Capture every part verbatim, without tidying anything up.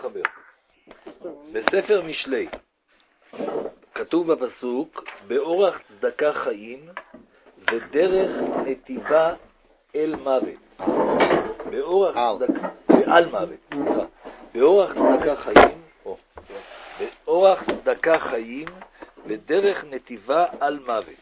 מתחבר. בספר משלי כתוב בפסוק, באורח צדקה חיים ודרך נתיבה אל מוות. באורח צדקה, ואל מוות. באורח צדקה חיים, או, באורח צדקה חיים ודרך נתיבה על מוות.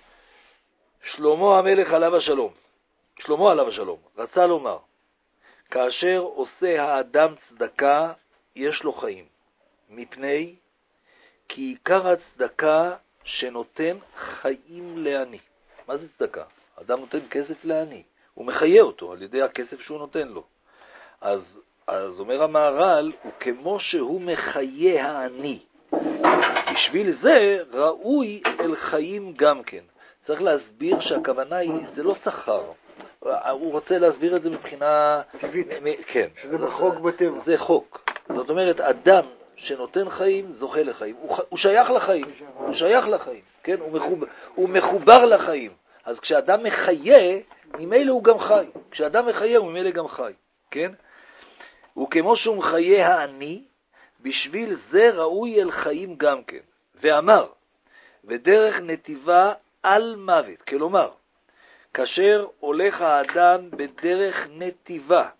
שלמה המלך עליו השלום, שלמה עליו השלום, רצה לומר, כאשר עושה האדם צדקה, יש לו חיים, מפני כי עיקר הצדקה שנותן חיים לעני. מה זה צדקה? האדם נותן כסף לעני, הוא מחיה אותו על ידי הכסף שהוא נותן לו. אז, אז אומר המהר"ל, הוא כמו שהוא מחיה העני. בשביל זה ראוי אל חיים גם כן. צריך להסביר שהכוונה היא, זה לא שכר. הוא רוצה להסביר את זה מבחינה... טבעית. כן. שזה בחוק בטבע. זה חוק. זאת אומרת, אדם שנותן חיים, זוכה לחיים. הוא, הוא שייך לחיים. הוא שייך לחיים. כן? הוא מחובר, הוא מחובר לחיים. אז כשאדם מחיה, ממילא הוא גם חי. כשאדם מחיה, הוא ממילא גם חי. כן? וכמו שהוא מחיה העני, בשביל זה ראוי אל חיים גם כן. ואמר, ודרך נתיבה על מוות. כלומר, כאשר הולך האדם בדרך נתיבה,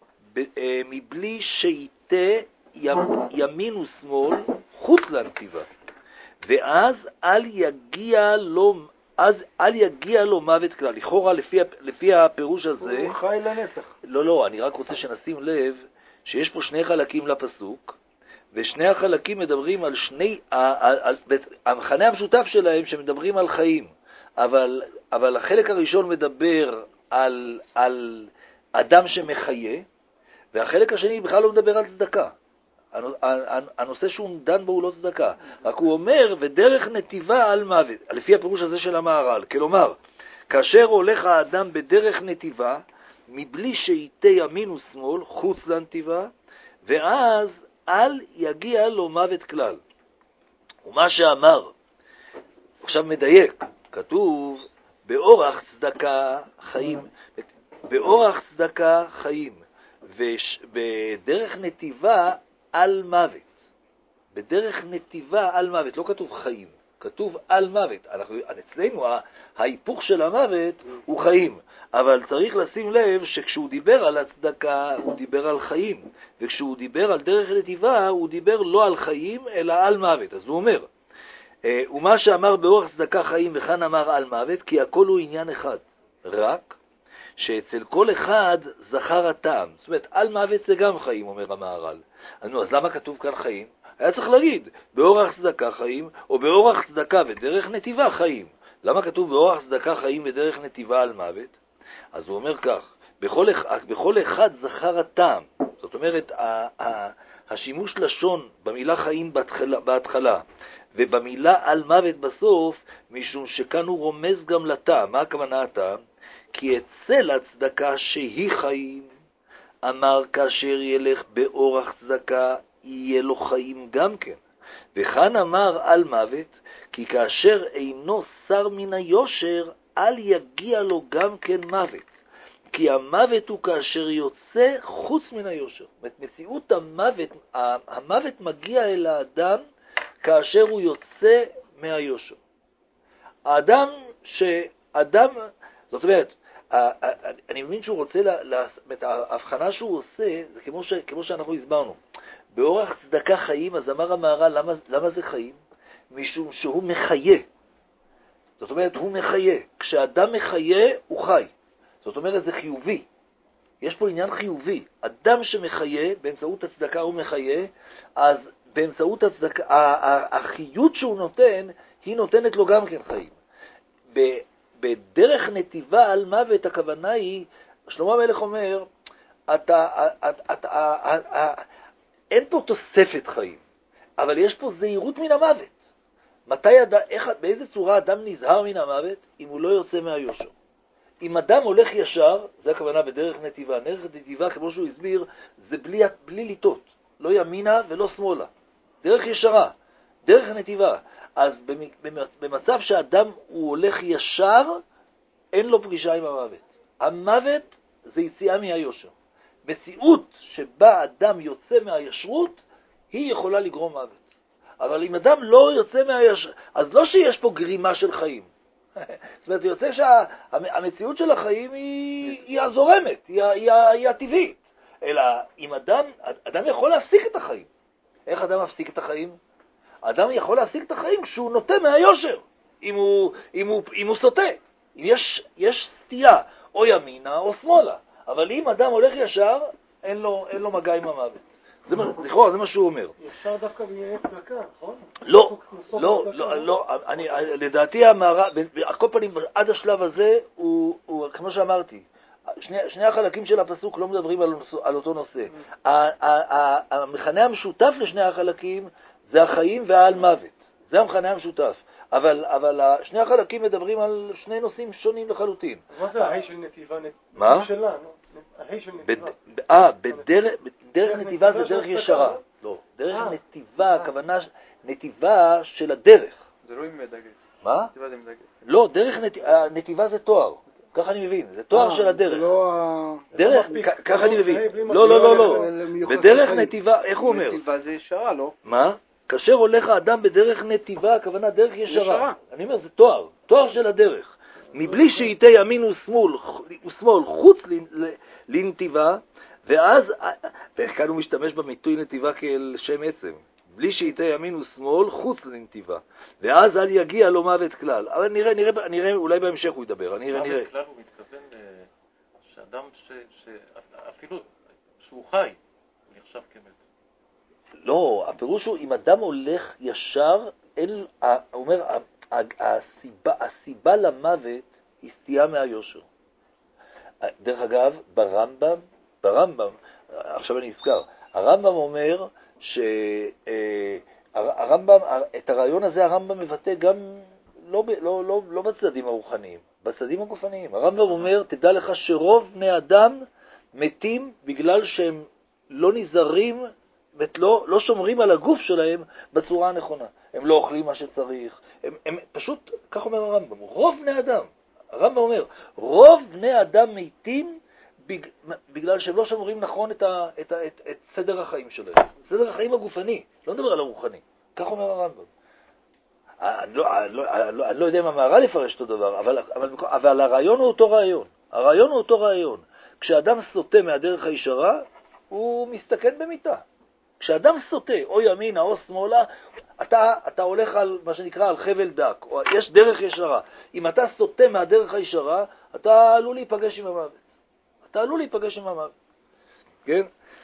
מבלי שייתה ימין ושמאל חוץ לנתיבה, ואז אל יגיע לו, אז אל יגיע לו מוות כלל. לכאורה, לפי, לפי הפירוש הזה... הוא חי לנצח. לא, לא, אני רק רוצה שנשים לב שיש פה שני חלקים לפסוק, ושני החלקים מדברים על שני... על, על, המחנה המשותף שלהם שמדברים על חיים. אבל, אבל החלק הראשון מדבר על, על אדם שמחיה, והחלק השני בכלל לא מדבר על צדקה. הנושא שהוא דן בו הוא לא צדקה. רק הוא אומר, ודרך נתיבה על מוות, לפי הפירוש הזה של המהר"ל. כלומר, כאשר הולך האדם בדרך נתיבה, מבלי שייתה ימין ושמאל, חוץ לנתיבה, ואז אל יגיע לו מוות כלל. ומה שאמר, עכשיו מדייק, כתוב, באורח צדקה חיים, באורח צדקה חיים, ובדרך נתיבה על מוות. בדרך נתיבה על מוות, לא כתוב חיים, כתוב על מוות. אנחנו, אצלנו ההיפוך של המוות הוא חיים, אבל צריך לשים לב שכשהוא דיבר על הצדקה הוא דיבר על חיים, וכשהוא דיבר על דרך נתיבה הוא דיבר לא על חיים אלא על מוות. אז הוא אומר, ומה שאמר באורח צדקה חיים וכאן אמר על מוות, כי הכל הוא עניין אחד, רק שאצל כל אחד זכר הטעם. זאת אומרת, על מוות זה גם חיים, אומר המהר"ל. אז למה כתוב כאן חיים? היה צריך להגיד, באורח צדקה חיים, או באורח צדקה ודרך נתיבה חיים. למה כתוב באורח צדקה חיים ודרך נתיבה על מוות? אז הוא אומר כך, בכל, בכל אחד זכר הטעם. זאת אומרת, השימוש לשון במילה חיים בהתחלה, בהתחלה ובמילה על מוות בסוף, משום שכאן הוא רומז גם לטעם. מה הכוונה הטעם? כי אצל הצדקה שהיא חיים, אמר כאשר ילך באורח צדקה, יהיה לו חיים גם כן. וכאן אמר על מוות, כי כאשר אינו שר מן היושר, אל יגיע לו גם כן מוות. כי המוות הוא כאשר יוצא חוץ מן היושר. מציאות המוות, המוות מגיע אל האדם כאשר הוא יוצא מהיושר. האדם שאדם, זאת אומרת, אני מבין שהוא רוצה, את ההבחנה שהוא עושה, זה כמו, ש, כמו שאנחנו הסברנו. באורח צדקה חיים, אז אמר המהר"ל, למה, למה זה חיים? משום שהוא מחיה. זאת אומרת, הוא מחיה. כשאדם מחיה, הוא חי. זאת אומרת, זה חיובי. יש פה עניין חיובי. אדם שמחיה, באמצעות הצדקה הוא מחיה, אז באמצעות הצדקה, החיות שהוא נותן, היא נותנת לו גם כן חיים. בדרך נתיבה על מוות, הכוונה היא, שלמה המלך אומר, אתה, אתה, אתה, אתה, אין פה תוספת חיים, אבל יש פה זהירות מן המוות. מתי אדם, איך, באיזה צורה אדם נזהר מן המוות? אם הוא לא יוצא מהיושר. אם אדם הולך ישר, זה הכוונה בדרך נתיבה. דרך נתיבה, כמו שהוא הסביר, זה בלי, בלי ליטות. לא ימינה ולא שמאלה. דרך ישרה, דרך נתיבה. אז במצב שאדם הוא הולך ישר, אין לו פגישה עם המוות. המוות זה יציאה מהיושר. מציאות שבה אדם יוצא מהישרות, היא יכולה לגרום מוות. אבל אם אדם לא יוצא מהישרות, אז לא שיש פה גרימה של חיים. זאת אומרת, יוצא שהמציאות של החיים היא, היא הזורמת, היא, היא, היא הטבעית. אלא אם אדם, אדם יכול להפסיק את החיים. איך אדם מפסיק את החיים? אדם יכול להפסיק את החיים כשהוא נוטה מהיושר, אם הוא, אם הוא, אם הוא סוטה. יש, יש סטייה, או ימינה או שמאלה. אבל אם אדם הולך ישר, אין לו, אין לו מגע עם המוות. זה מה, לכאורה, זה מה שהוא אומר. ישר דווקא בענייני צדקה, נכון? לא, לא, לא, לא, אני, לדעתי המערה, כל פנים, עד השלב הזה, הוא, הוא, כמו שאמרתי, שני, שני החלקים של הפסוק לא מדברים על, על אותו נושא. המכנה המשותף לשני החלקים זה החיים והעל מוות. זה המכנה המשותף. אבל, אבל שני החלקים מדברים על שני נושאים שונים לחלוטין. מה זה ההי של נתיבה? מה? ההי של נתיבה. אה, בדרך נתיבה זה דרך ישרה. לא, דרך נתיבה, הכוונה נתיבה של הדרך. זה לא עם דגש. מה? נתיבה זה עם דגש. לא, דרך נתיבה זה תואר. ככה אני מבין, זה תואר של הדרך. דרך, ככה אני מבין. לא, לא, לא, לא. בדרך נתיבה, איך הוא אומר? נתיבה זה ישרה, לא? מה? כאשר הולך האדם בדרך נתיבה, הכוונה דרך ישרה. אני אומר, זה תואר, תואר של הדרך. מבלי שייטה ימין ושמאל, ושמאל חוץ לנתיבה, ואז, וכאן הוא משתמש במיתוי נתיבה כאל שם עצם. בלי שייטה ימין ושמאל חוץ לנתיבה, ואז אל יגיע לו מוות כלל. אבל נראה, נראה, נראה, אולי בהמשך הוא ידבר. נראה, נראה. מוות כלל הוא מתכוון שאדם ש, שאפילו שהוא חי, הוא נחשב כמת. לא, הפירוש הוא, אם אדם הולך ישר, אל, הוא אומר, הסיבה, הסיבה למוות היא סטייה מהיושר. דרך אגב, ברמב"ם, ברמב"ם, עכשיו אני אזכר, הרמב"ם אומר שהרמב"ם, את הרעיון הזה הרמב"ם מבטא גם לא, לא, לא, לא בצדדים הרוחניים, בצדדים הגופניים. הרמב"ם אומר, תדע לך שרוב בני אדם מתים בגלל שהם לא נזהרים, לא, לא שומרים על הגוף שלהם בצורה הנכונה. הם לא אוכלים מה שצריך, הם, הם פשוט, כך אומר הרמב"ם, רוב בני אדם, הרמב"ם אומר, רוב בני אדם מתים בגלל שהם לא שומרים נכון את, ה, את, ה, את, את סדר החיים שלהם. סדר החיים הגופני, לא נדבר על הרוחני. כך אומר הרמב"ם. אני לא, אני לא, אני לא, אני לא יודע אם המהר"ל יפרש אותו דבר, אבל, אבל, אבל הרעיון הוא אותו רעיון. הרעיון הוא אותו רעיון. כשאדם סוטה מהדרך הישרה, הוא מסתכן במיטה. כשאדם סוטה, או ימינה או שמאלה, אתה, אתה הולך על מה שנקרא על חבל דק, או יש דרך ישרה. אם אתה סוטה מהדרך הישרה, אתה עלול להיפגש עם המוות. אתה עלול להיפגש עם המוות. כן?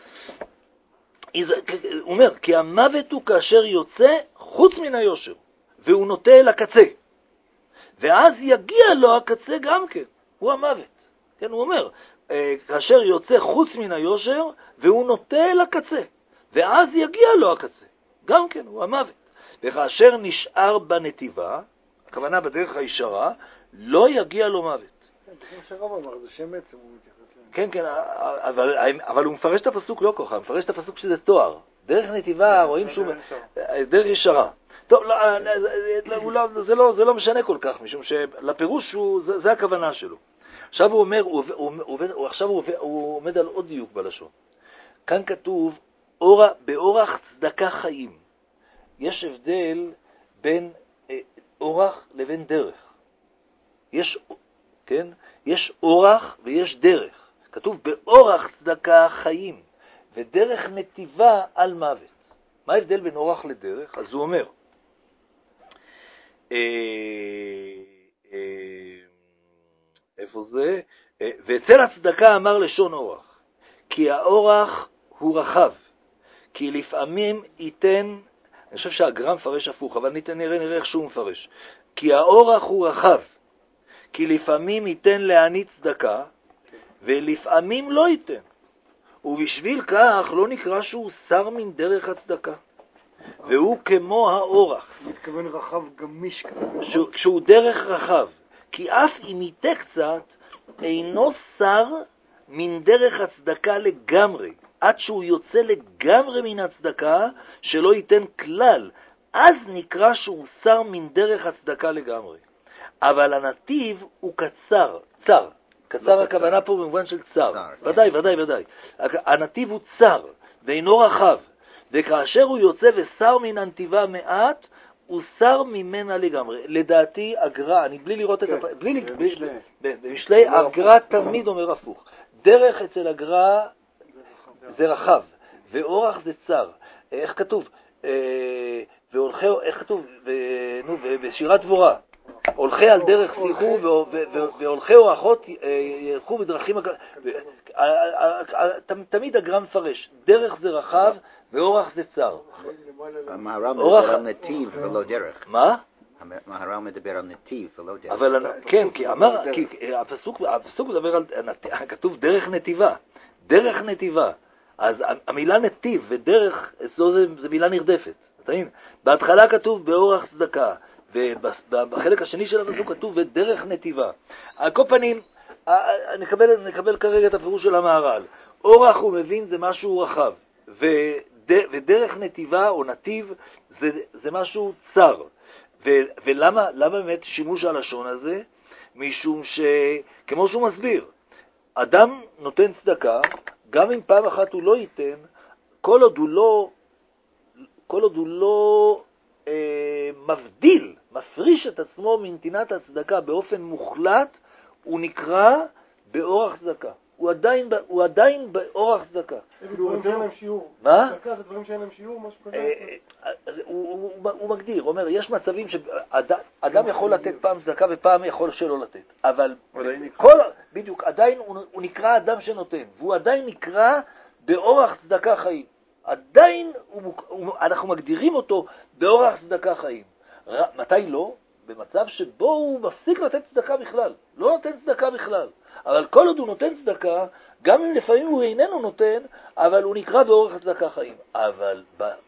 הוא אומר, כי המוות הוא כאשר יוצא חוץ מן היושר, והוא נוטה אל הקצה. ואז יגיע לו הקצה גם כן, הוא המוות. כן, הוא אומר, כאשר יוצא חוץ מן היושר, והוא נוטה אל הקצה. ואז יגיע לו הקצה, גם כן, הוא המוות. וכאשר נשאר בנתיבה, הכוונה בדרך הישרה, לא יגיע לו מוות. כן, כמו שהרב אמר, זה שם עצם הוא מתייחס להם. כן, כן, אבל, אבל הוא מפרש את הפסוק לא ככה, הוא מפרש את הפסוק שזה תואר. דרך נתיבה, רואים שהוא... דרך ישרה. טוב, זה לא, זה לא משנה כל כך, משום שלפירוש הוא, זה הכוונה שלו. עכשיו הוא אומר, הוא, הוא, הוא, עכשיו הוא, הוא עומד על עוד דיוק בלשון. כאן כתוב, אור, באורח צדקה חיים. יש הבדל בין אה, אורח לבין דרך. יש, כן? יש אורח ויש דרך. כתוב באורח צדקה חיים, ודרך נתיבה על מוות. מה ההבדל בין אורח לדרך? אז הוא אומר, אה, אה, איפה זה? אה, ואצל הצדקה אמר לשון אורח, כי האורח הוא רחב, כי לפעמים ייתן, אני חושב שהגרם מפרש הפוך, אבל ניתן נראה, נראה איך שהוא מפרש. כי האורח הוא רחב, כי לפעמים ייתן להעניק צדקה, ולפעמים לא ייתן. ובשביל כך לא נקרא שהוא שר מן דרך הצדקה. והוא כמו האורח. מתכוון רחב גמיש כזה. שהוא דרך רחב. כי אף אם ייתה קצת, אינו שר מן דרך הצדקה לגמרי. עד שהוא יוצא לגמרי מן הצדקה, שלא ייתן כלל, אז נקרא שהוא שר מן דרך הצדקה לגמרי. אבל הנתיב הוא קצר, צר, קצר הכוונה פה במובן של צר. ודאי, ודאי, ודאי. הנתיב הוא צר, ואינו רחב. וכאשר הוא יוצא ושר מן הנתיבה מעט, הוא שר ממנה לגמרי. לדעתי, הגר"א, אני בלי לראות את הפ... בלי... במשלי, הגר"א תמיד אומר הפוך. דרך אצל הגר"א זה רחב, ואורך זה צר. איך כתוב? והולכי, איך כתוב? נו, בשירת דבורה. הולכי על דרך שיחו והולכי אורחות ילכו בדרכים... תמיד הגר"א מפרש. דרך זה רחב ואורך זה צר. המהר"ל מדבר על נתיב ולא דרך. מה? המהר"ל מדבר על נתיב ולא דרך. אבל כן, כי אמר, הפסוק מדבר על, כתוב דרך נתיבה. דרך נתיבה. אז המילה נתיב ודרך, זה מילה נרדפת. בהתחלה כתוב באורח צדקה, ובחלק השני של הפסוק כתוב ודרך נתיבה. על כל פנים, נקבל, נקבל כרגע את הפירוש של המהר"ל. אורח הוא מבין זה משהו רחב, ודרך נתיבה או נתיב זה, זה משהו צר. ו- ולמה למה באמת שימוש הלשון הזה? משום שכמו שהוא מסביר, אדם נותן צדקה, גם אם פעם אחת הוא לא ייתן, כל עוד הוא לא, כל עוד הוא לא אה, מבדיל, מפריש את עצמו מנתינת הצדקה באופן מוחלט, הוא נקרא באורח צדקה. הוא עדיין, הוא עדיין באורח צדקה. זה דברים שאין להם שיעור. מה? צדקה זה דברים שאין להם שיעור, משהו כזה. הוא מגדיר, הוא אומר, יש מצבים שאדם יכול לתת פעם צדקה ופעם יכול שלא לתת. אבל כל, בדיוק, עדיין הוא נקרא אדם שנותן, והוא עדיין נקרא באורח צדקה חיים. עדיין אנחנו מגדירים אותו באורח צדקה חיים. מתי לא? במצב שבו הוא מפסיק לתת צדקה בכלל. לא נותן צדקה בכלל. אבל כל עוד הוא נותן צדקה, גם אם לפעמים הוא איננו נותן, אבל הוא נקרא באורך הצדקה חיים. אבל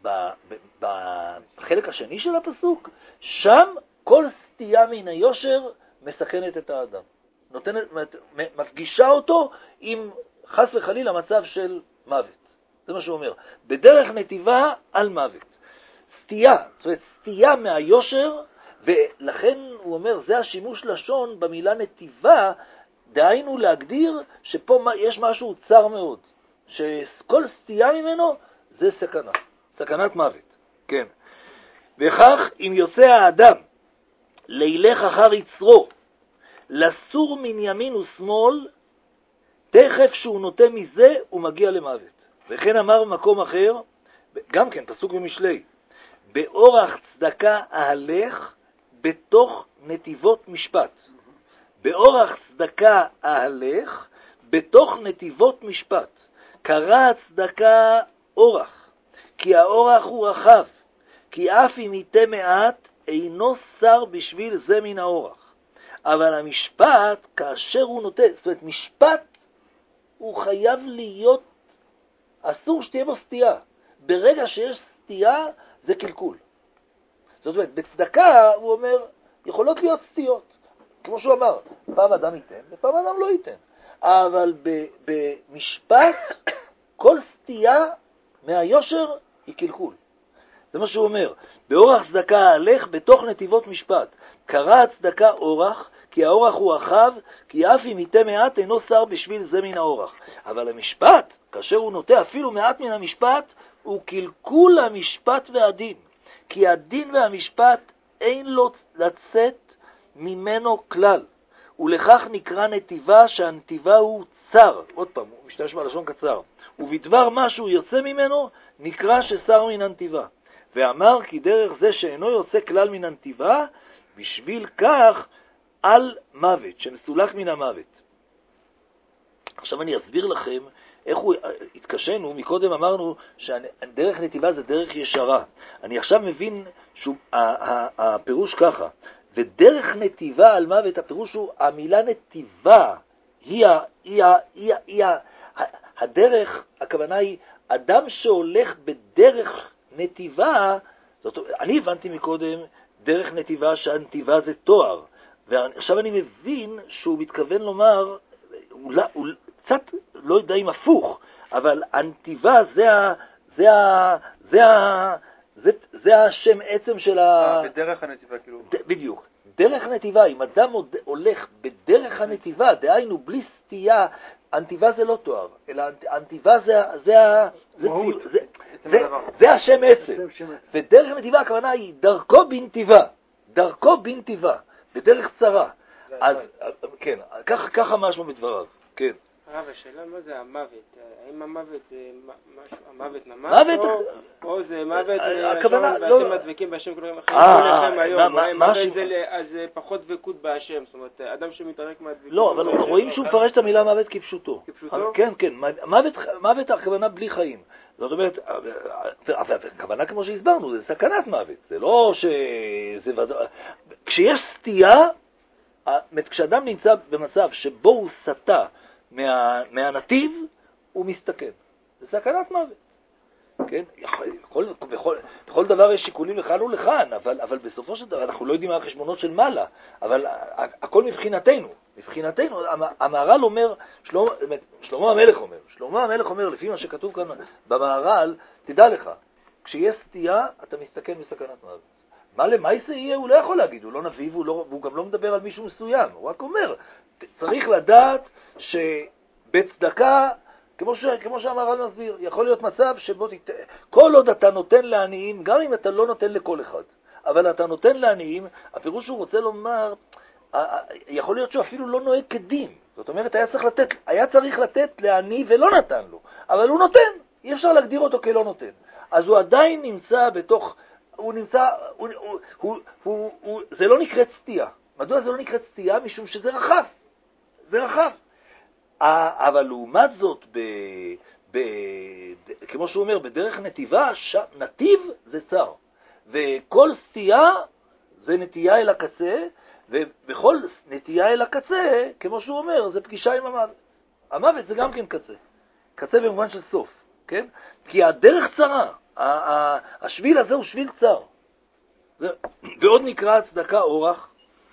בחלק השני של הפסוק, שם כל סטייה מן היושר מסכנת את האדם. נותנת, מפגישה אותו עם חס וחלילה מצב של מוות. זה מה שהוא אומר. בדרך נתיבה על מוות. סטייה, זאת אומרת, סטייה מהיושר, ולכן הוא אומר, זה השימוש לשון במילה נתיבה, דהיינו להגדיר שפה יש משהו צר מאוד, שכל סטייה ממנו זה סכנה, סכנת מוות. כן. וכך אם יוצא האדם לילך אחר יצרו, לסור מן ימין ושמאל, תכף שהוא נוטה מזה הוא מגיע למוות. וכן אמר במקום אחר, גם כן פסוק במשלי, באורח צדקה אהלך בתוך נתיבות משפט. באורח צדקה אהלך בתוך נתיבות משפט. קרא הצדקה אורח, כי האורח הוא רחב, כי אף אם ייתה מעט אינו שר בשביל זה מן האורח. אבל המשפט כאשר הוא נוטה, זאת אומרת משפט הוא חייב להיות, אסור שתהיה בו סטייה. ברגע שיש סטייה זה קלקול. זאת אומרת בצדקה הוא אומר יכולות להיות סטיות. כמו שהוא אמר, פעם אדם ייתן, ופעם אדם לא ייתן. אבל במשפט, כל סטייה מהיושר היא קלקול. זה מה שהוא אומר. באורח צדקה הלך בתוך נתיבות משפט. קרא הצדקה אורח, כי האורח הוא רחב, כי אף אם ייתה מעט אינו שר בשביל זה מן האורח. אבל המשפט, כאשר הוא נוטה אפילו מעט מן המשפט, הוא קלקול המשפט והדין. כי הדין והמשפט אין לו לצאת ממנו כלל, ולכך נקרא נתיבה שהנתיבה הוא צר. עוד פעם, הוא משתמש בלשון קצר. ובדבר מה שהוא יוצא ממנו, נקרא ששר מן הנתיבה. ואמר כי דרך זה שאינו יוצא כלל מן הנתיבה, בשביל כך על מוות, שמסולק מן המוות. עכשיו אני אסביר לכם איך הוא התקשנו. מקודם אמרנו שדרך נתיבה זה דרך ישרה. אני עכשיו מבין שהפירוש ככה, ודרך נתיבה על מוות, הפירוש הוא, המילה נתיבה, היא, היא, היא, היא, הדרך, הכוונה היא, אדם שהולך בדרך נתיבה, זאת, אני הבנתי מקודם, דרך נתיבה שהנתיבה זה תואר, ועכשיו אני מבין שהוא מתכוון לומר, הוא, הוא קצת לא יודע אם הפוך, אבל הנתיבה זה ה... זה ה... זה ה... זה, זה השם עצם של ה... בדרך הנתיבה, כאילו. ד, בדיוק. דרך נתיבה, אם אדם הולך בדרך הנתיבה, דהיינו בלי סטייה, הנתיבה זה לא תואר, אלא הנתיבה זה, זה, זה, זה, זה, זה השם עצם. ודרך נתיבה הכוונה היא דרכו בנתיבה, דרכו בנתיבה, בדרך צרה. אז כן, ככה, ככה משהו מדבריו, כן. הרב, השאלה מה זה המוות? האם המוות זה משהו, המוות נמס? מוות? או זה מוות הכוונה, ואתם לא... מדבקים בהשם כלומר אחרים כל לכם היום, אולי מוות זה פחות דבקות בהשם, זאת אומרת, אדם שמתערק מהדבקות... לא, אבל רואים שהוא מפרש את המילה מוות כפשוטו. כפשוטו? כן, כן, מוות הכוונה בלי חיים. זאת אומרת, הכוונה כמו שהסברנו, זה סכנת מוות, זה לא ש... כשיש סטייה, כשאדם נמצא במצב שבו הוא סטה מה, מהנתיב, הוא מסתכן. זה סכנת מוות. כן? בכל, בכל, בכל דבר יש שיקולים לכאן ולכאן, אבל, אבל בסופו של דבר אנחנו לא יודעים מה החשבונות של מעלה, אבל הכל מבחינתנו. מבחינתנו, המהר"ל אומר, שלמה, שלמה המלך אומר, שלמה המלך אומר, לפי מה שכתוב כאן במהר"ל, תדע לך, כשיש סטייה, אתה מסתכן בסכנת מוות. מה למעשה יהיה? הוא לא יכול להגיד, הוא לא נביא, והוא, לא, והוא גם לא מדבר על מישהו מסוים, הוא רק אומר, צריך לדעת שבצדקה, כמו, ש, כמו שהמהר"ל מסביר, יכול להיות מצב שבו תת... כל עוד אתה נותן לעניים, גם אם אתה לא נותן לכל אחד, אבל אתה נותן לעניים, הפירוש הוא רוצה לומר, יכול להיות שהוא אפילו לא נוהג כדין, זאת אומרת, היה צריך לתת, היה צריך לתת לעני ולא נתן לו, אבל הוא נותן, אי אפשר להגדיר אותו כלא נותן, אז הוא עדיין נמצא בתוך... הוא נמצא, הוא, הוא, הוא, הוא, הוא, זה לא נקראת סטייה. מדוע זה לא נקראת סטייה? משום שזה רחב. זה רחב. אבל לעומת זאת, ב, ב, כמו שהוא אומר, בדרך נתיבה, ש, נתיב זה צר. וכל סטייה זה נטייה אל הקצה, ובכל נטייה אל הקצה, כמו שהוא אומר, זה פגישה עם המוות. המוות זה גם כן קצה. קצה במובן של סוף. כן? כי הדרך צרה. השביל הזה הוא שביל קצר. ועוד נקרא הצדקה אורח,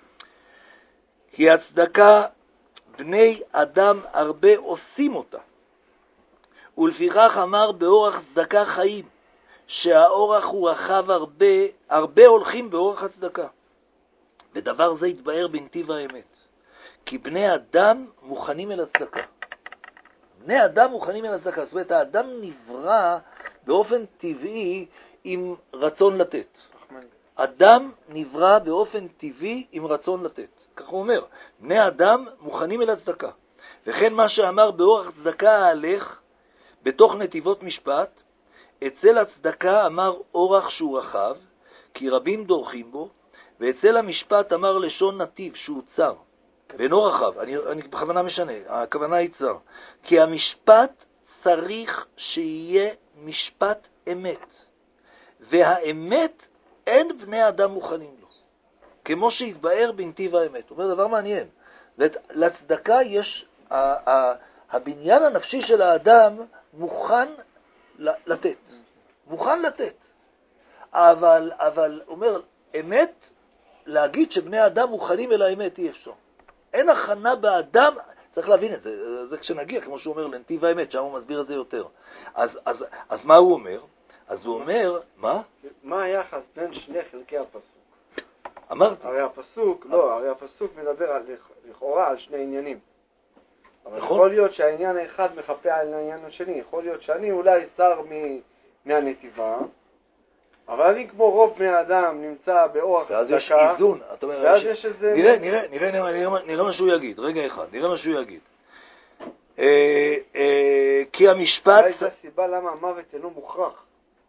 כי הצדקה בני אדם הרבה עושים אותה, ולפיכך אמר באורח צדקה חיים, שהאורח הוא רחב הרבה, הרבה הולכים באורח הצדקה. ודבר זה יתבאר בנתיב האמת, כי בני אדם מוכנים אל הצדקה. בני אדם מוכנים אל הצדקה, זאת אומרת, האדם נברא באופן טבעי עם רצון לתת. אדם נברא באופן טבעי עם רצון לתת. כך הוא אומר, בני אדם מוכנים אל הצדקה. וכן מה שאמר באורח צדקה ההלך, בתוך נתיבות משפט, אצל הצדקה אמר אורח שהוא רחב, כי רבים דורכים בו, ואצל המשפט אמר לשון נתיב שהוא צר, ואינו רחב. אני, אני בכוונה משנה, הכוונה היא צר. כי המשפט צריך שיהיה משפט אמת, והאמת אין בני אדם מוכנים לו, כמו שהתבאר בנתיב האמת. הוא אומר דבר מעניין, לצדקה יש, הבניין הנפשי של האדם מוכן לתת, מוכן לתת, אבל, אבל אומר, אמת, להגיד שבני אדם מוכנים אל האמת אי אפשר. אין הכנה באדם, צריך להבין את זה, זה כשנגיע, כמו שהוא אומר, לנתיב האמת, שם הוא מסביר את זה יותר. אז, אז, אז מה הוא אומר? אז הוא אומר, מה? מה היחס בין שני חלקי הפסוק? אמרתי. הרי הפסוק, לא, הרי הפסוק מדבר על, לכאורה על שני עניינים. אבל נכון. יכול להיות שהעניין האחד מחפה על העניין השני. יכול להיות שאני אולי שר מהנתיבה, אבל אני כמו רוב בני האדם נמצא באורח צדקה. ואז יש איזון. ואז יש איזה... נראה, נראה, נראה, נראה, נראה מה שהוא יגיד. רגע אחד, נראה מה שהוא יגיד. אה, אה, כי המשפט... אולי זו הסיבה למה המוות אינו מוכרח.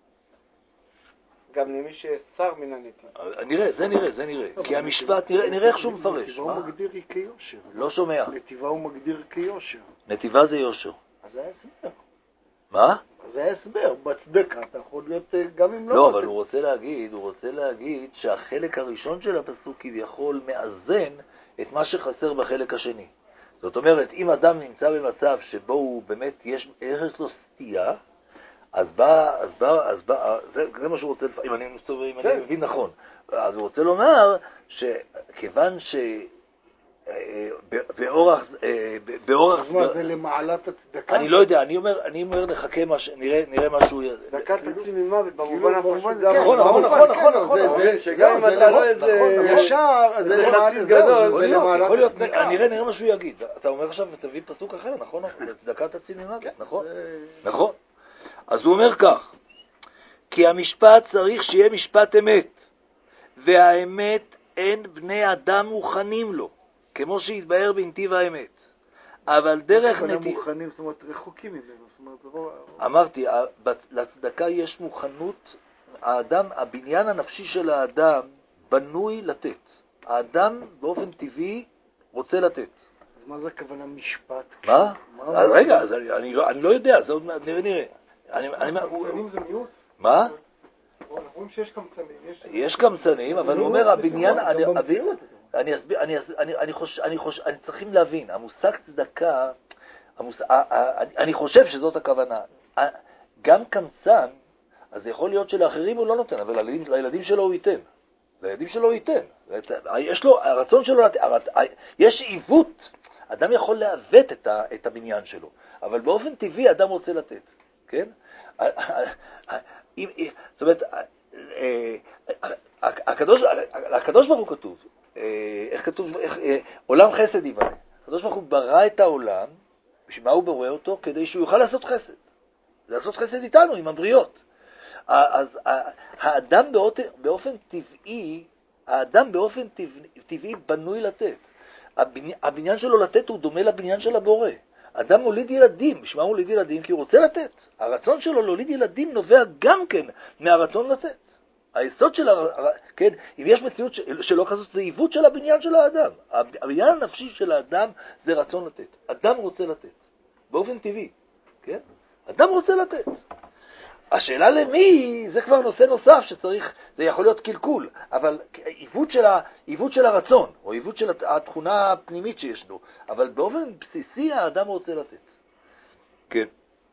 גם למי ששר מן הנתיבה. נראה, זה נראה, זה נראה. כי המשפט, נראה איך שהוא מפרש. נתיבה הוא מגדיר היא כיושר. לא שומע. נתיבה הוא מגדיר כיושר. נתיבה זה יושר. אז זה הסבר. מה? זה הסבר. בצדקה אתה יכול להיות גם אם לא... לא, אבל הוא רוצה להגיד, הוא רוצה להגיד שהחלק הראשון של הפסוק כביכול מאזן את מה שחסר בחלק השני. זאת אומרת, אם אדם נמצא במצב שבו הוא באמת, יש, יש לו סטייה, אז בא, אז בא, אז בא, זה, זה מה שהוא רוצה, אם אני מסתובב, אם אני מבין נכון, אז הוא רוצה לומר שכיוון ש... באורח, באורח, זה למעלת הצדקה? אני לא יודע, אני אומר, אני אומר נחכה, נראה משהו... צדקה תציל ממוות, במובן הפשוט. נכון, נכון, נכון, נכון, נכון. שגם אם אתה לא איזה ישר, זה למעלת גדול, יכול להיות, נראה מה שהוא יגיד. אתה אומר עכשיו, ותביא פסוק אחר, נכון? צדקה תציל ממוות, נכון? נכון. אז הוא אומר כך, כי המשפט צריך שיהיה משפט אמת, והאמת אין בני אדם מוכנים לו, כמו שהתבהר בנתיב האמת. אבל דרך נתיב... מוכנים, זאת אומרת, רחוקים ממנו. אמרתי, לצדקה יש מוכנות, האדם, הבניין הנפשי של האדם בנוי לתת. האדם באופן טבעי רוצה לתת. אז מה זה הכוונה משפט? מה? רגע, אני לא יודע, זה עוד נראה נראה. קמצנים זה מיעוט? מה? אנחנו רואים שיש קמצנים. יש קמצנים, אבל הוא אומר, הבניין... אני אסביר, אני, אני, אני חושב, אני חושב, אני צריכים להבין, המושג צדקה, המושג, אני חושב שזאת הכוונה. גם קמצן, אז יכול להיות שלאחרים הוא לא נותן, אבל לילדים, לילדים שלו הוא ייתן. לילדים שלו הוא ייתן. יש לו, הרצון שלו, יש עיוות. אדם יכול לעוות את, ה, את הבניין שלו, אבל באופן טבעי אדם רוצה לתת. כן? זאת אומרת, הקדוש, הקדוש ברוך הוא כתוב, איך כתוב, איך, עולם חסד יבנה. הקדוש ברוך הוא ברא את העולם, בשביל מה הוא ברא אותו? כדי שהוא יוכל לעשות חסד. לעשות חסד איתנו, עם הבריות. אז האדם באופן, באופן טבעי, האדם באופן טבעי, טבעי בנוי לתת. הבניין שלו לתת הוא דומה לבניין של הבורא. אדם מוליד ילדים, בשביל מה הוא מוליד ילדים? כי הוא רוצה לתת. הרצון שלו להוליד ילדים נובע גם כן מהרצון לתת. היסוד של, הר... כן, אם יש מציאות שלא כזאת, זה עיוות של הבניין של האדם. הבניין הנפשי של האדם זה רצון לתת. אדם רוצה לתת, באופן טבעי, כן? אדם רוצה לתת. השאלה למי, זה כבר נושא נוסף שצריך, זה יכול להיות קלקול, אבל עיוות של, ה... עיוות של הרצון, או עיוות של התכונה הפנימית שיש לו, אבל באופן בסיסי האדם רוצה לתת. כן.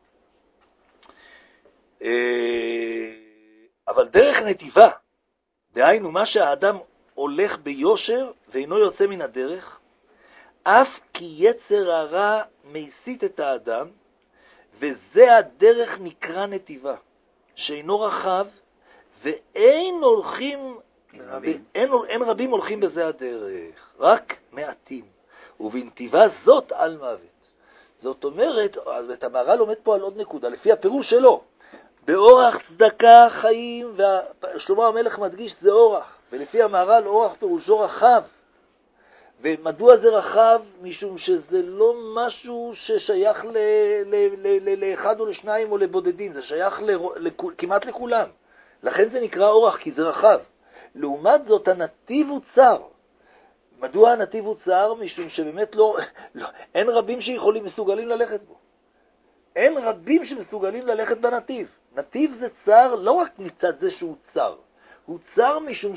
אבל דרך נתיבה, דהיינו מה שהאדם הולך ביושר ואינו יוצא מן הדרך, אף כי יצר הרע מסית את האדם, וזה הדרך נקרא נתיבה, שאינו רחב, ואין הולכים, ואין, אין רבים הולכים בזה הדרך, רק מעטים, ובנתיבה זאת על מוות. זאת אומרת, את המהר"ל עומד פה על עוד נקודה, לפי הפירוש שלו, באורח צדקה חיים, ושלמה המלך מדגיש זה אורח, ולפי המהר"ל אורח פירושו רחב. ומדוע זה רחב? משום שזה לא משהו ששייך ל, ל, ל, ל, לאחד או לשניים או לבודדים, זה שייך ל, ל, כמעט לכולם. לכן זה נקרא אורח, כי זה רחב. לעומת זאת הנתיב הוא צר. מדוע הנתיב הוא צר? משום שבאמת לא, לא אין רבים שיכולים מסוגלים ללכת בו. אין רבים שמסוגלים ללכת בנתיב. נתיב זה צר לא רק מצד זה שהוא צר, הוא צר משום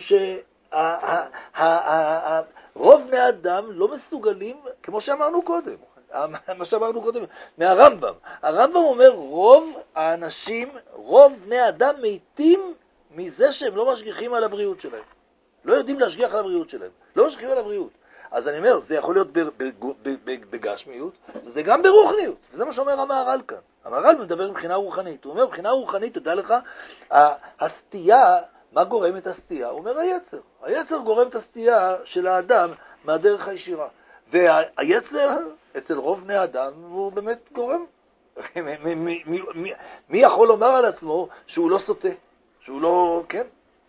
שרוב בני אדם לא מסוגלים, כמו שאמרנו קודם, מה שאמרנו קודם, מהרמב"ם. הרמב"ם אומר רוב האנשים, רוב בני אדם מתים מזה שהם לא משגיחים על הבריאות שלהם. לא יודעים להשגיח על הבריאות שלהם. לא משגיחים על הבריאות. אז אני אומר, זה יכול להיות בגשמיות, זה גם ברוחניות. וזה מה שאומר המהר"ל כאן. המהר"ל מדבר מבחינה רוחנית. הוא אומר, מבחינה רוחנית, תדע לך, הסטייה, מה גורם את הסטייה? הוא אומר, היצר. היצר גורם את הסטייה של האדם מהדרך הישירה. והיצר, אצל רוב בני האדם, הוא באמת גורם. מי יכול לומר על עצמו שהוא לא סוטה? שהוא לא, כן?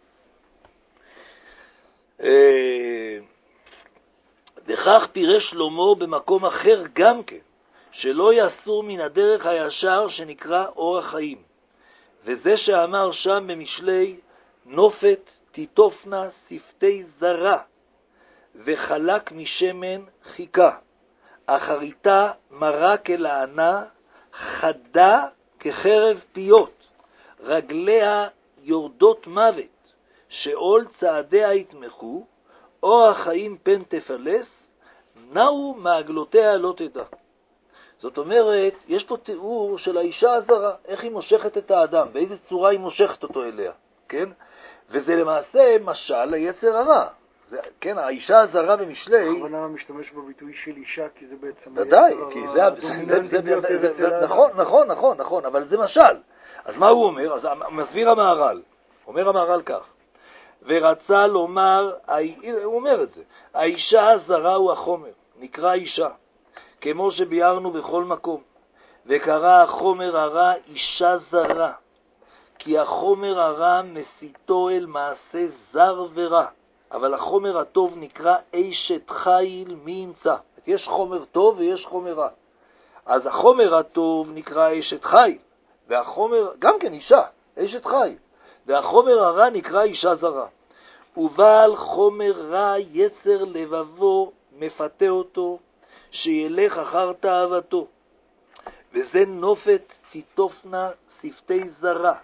וכך פירש שלמה במקום אחר גם כן, שלא יסור מן הדרך הישר שנקרא אורח חיים. וזה שאמר שם במשלי, נופת תיתופנה שפתי זרה, וחלק משמן חיכה, אחריתה מרה כלענה, חדה כחרב פיות, רגליה יורדות מוות, שאול צעדיה יתמכו, אורח חיים פן תפלס, נאו מעגלותיה לא תדע. זאת אומרת, יש פה תיאור של האישה הזרה, איך היא מושכת את האדם, באיזה צורה היא מושכת אותו אליה, כן? וזה למעשה משל ליצר הרע. זה, כן, האישה הזרה במשלי... בכוונה משתמש בביטוי של אישה, כי זה בעצם... ודאי, כי זה... נכון, נכון, נכון, נכון, אבל זה משל. אז מה הוא אומר? אז מסביר המהר"ל. אומר המהר"ל כך, ורצה לומר, הוא אומר את זה, האישה הזרה הוא החומר, נקרא אישה, כמו שביארנו בכל מקום, וקרא החומר הרע אישה זרה, כי החומר הרע מסיתו אל מעשה זר ורע, אבל החומר הטוב נקרא אשת חיל מי ימצא. יש חומר טוב ויש חומר רע. אז החומר הטוב נקרא אשת חיל, והחומר, גם כן אישה, אשת חיל, והחומר הרע נקרא אישה זרה. ובעל חומר רע יצר לבבו מפתה אותו, שילך אחר תאוותו. וזה נופת תיתופנה שפתי זרה.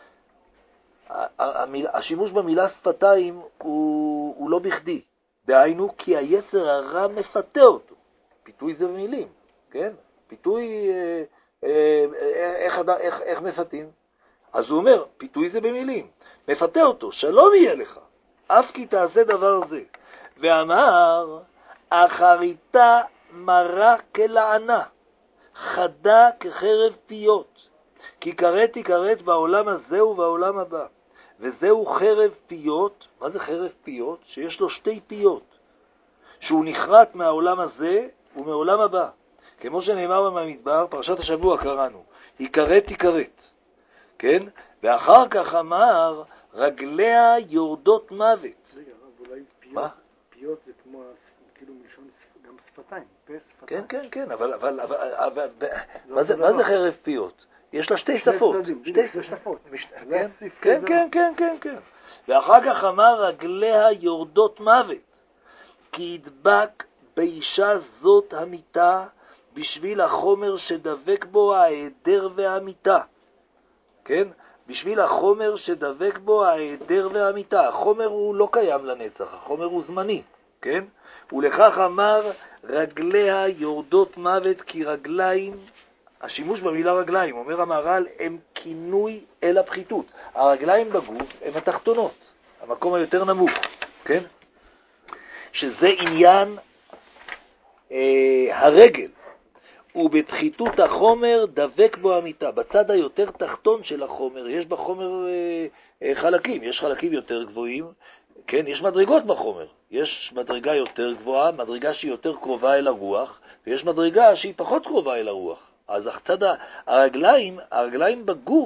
השימוש במילה שפתיים הוא, הוא לא בכדי. דהיינו כי היצר הרע מפתה אותו. פיתוי זה במילים, כן? פיתוי, אה, אה, איך, איך, איך מפתים? אז הוא אומר, פיתוי זה במילים. מפתה אותו, שלום יהיה לך, אף כי תעשה דבר זה. ואמר, אחריתה מרה כלענה, חדה כחרב פיות, כי קראתי קראת בעולם הזה ובעולם הבא. וזהו חרב פיות. מה זה חרב פיות? שיש לו שתי פיות, שהוא נחרט מהעולם הזה ומעולם הבא. כמו שנאמר במדבר, פרשת השבוע קראנו, היא קראתי קראת. כן? ואחר כך אמר, רגליה יורדות מוות. רגע, רב, אולי פיות, מה? פיות זה כמו, כאילו מלשון גם שפתיים, פה שפתיים. כן, כן, כן, אבל, אבל, אבל, אבל מה זה, מה זה חרב פיות? יש לה שתי שפות. שתי שפות. כן, כן, כן, כן, כן. ואחר כך אמר, רגליה יורדות מוות, כי ידבק באישה זאת המיטה, בשביל החומר שדבק בו ההיעדר והמיטה. כן? בשביל החומר שדבק בו ההיעדר והמיטה. החומר הוא לא קיים לנצח, החומר הוא זמני, כן? ולכך אמר, רגליה יורדות מוות, כי רגליים, השימוש במילה רגליים, אומר המהר"ל, הם כינוי אל הפחיתות. הרגליים בגוף הם התחתונות, המקום היותר נמוך, כן? שזה עניין אה, הרגל. ובתחיתות החומר דבק בו המיטה. בצד היותר תחתון של החומר, יש בחומר אה, אה, חלקים, יש חלקים יותר גבוהים, כן, יש מדרגות בחומר. יש מדרגה יותר גבוהה, מדרגה שהיא יותר קרובה אל הרוח, ויש מדרגה שהיא פחות קרובה אל הרוח. אז הצד הרגליים, הרגליים בגוף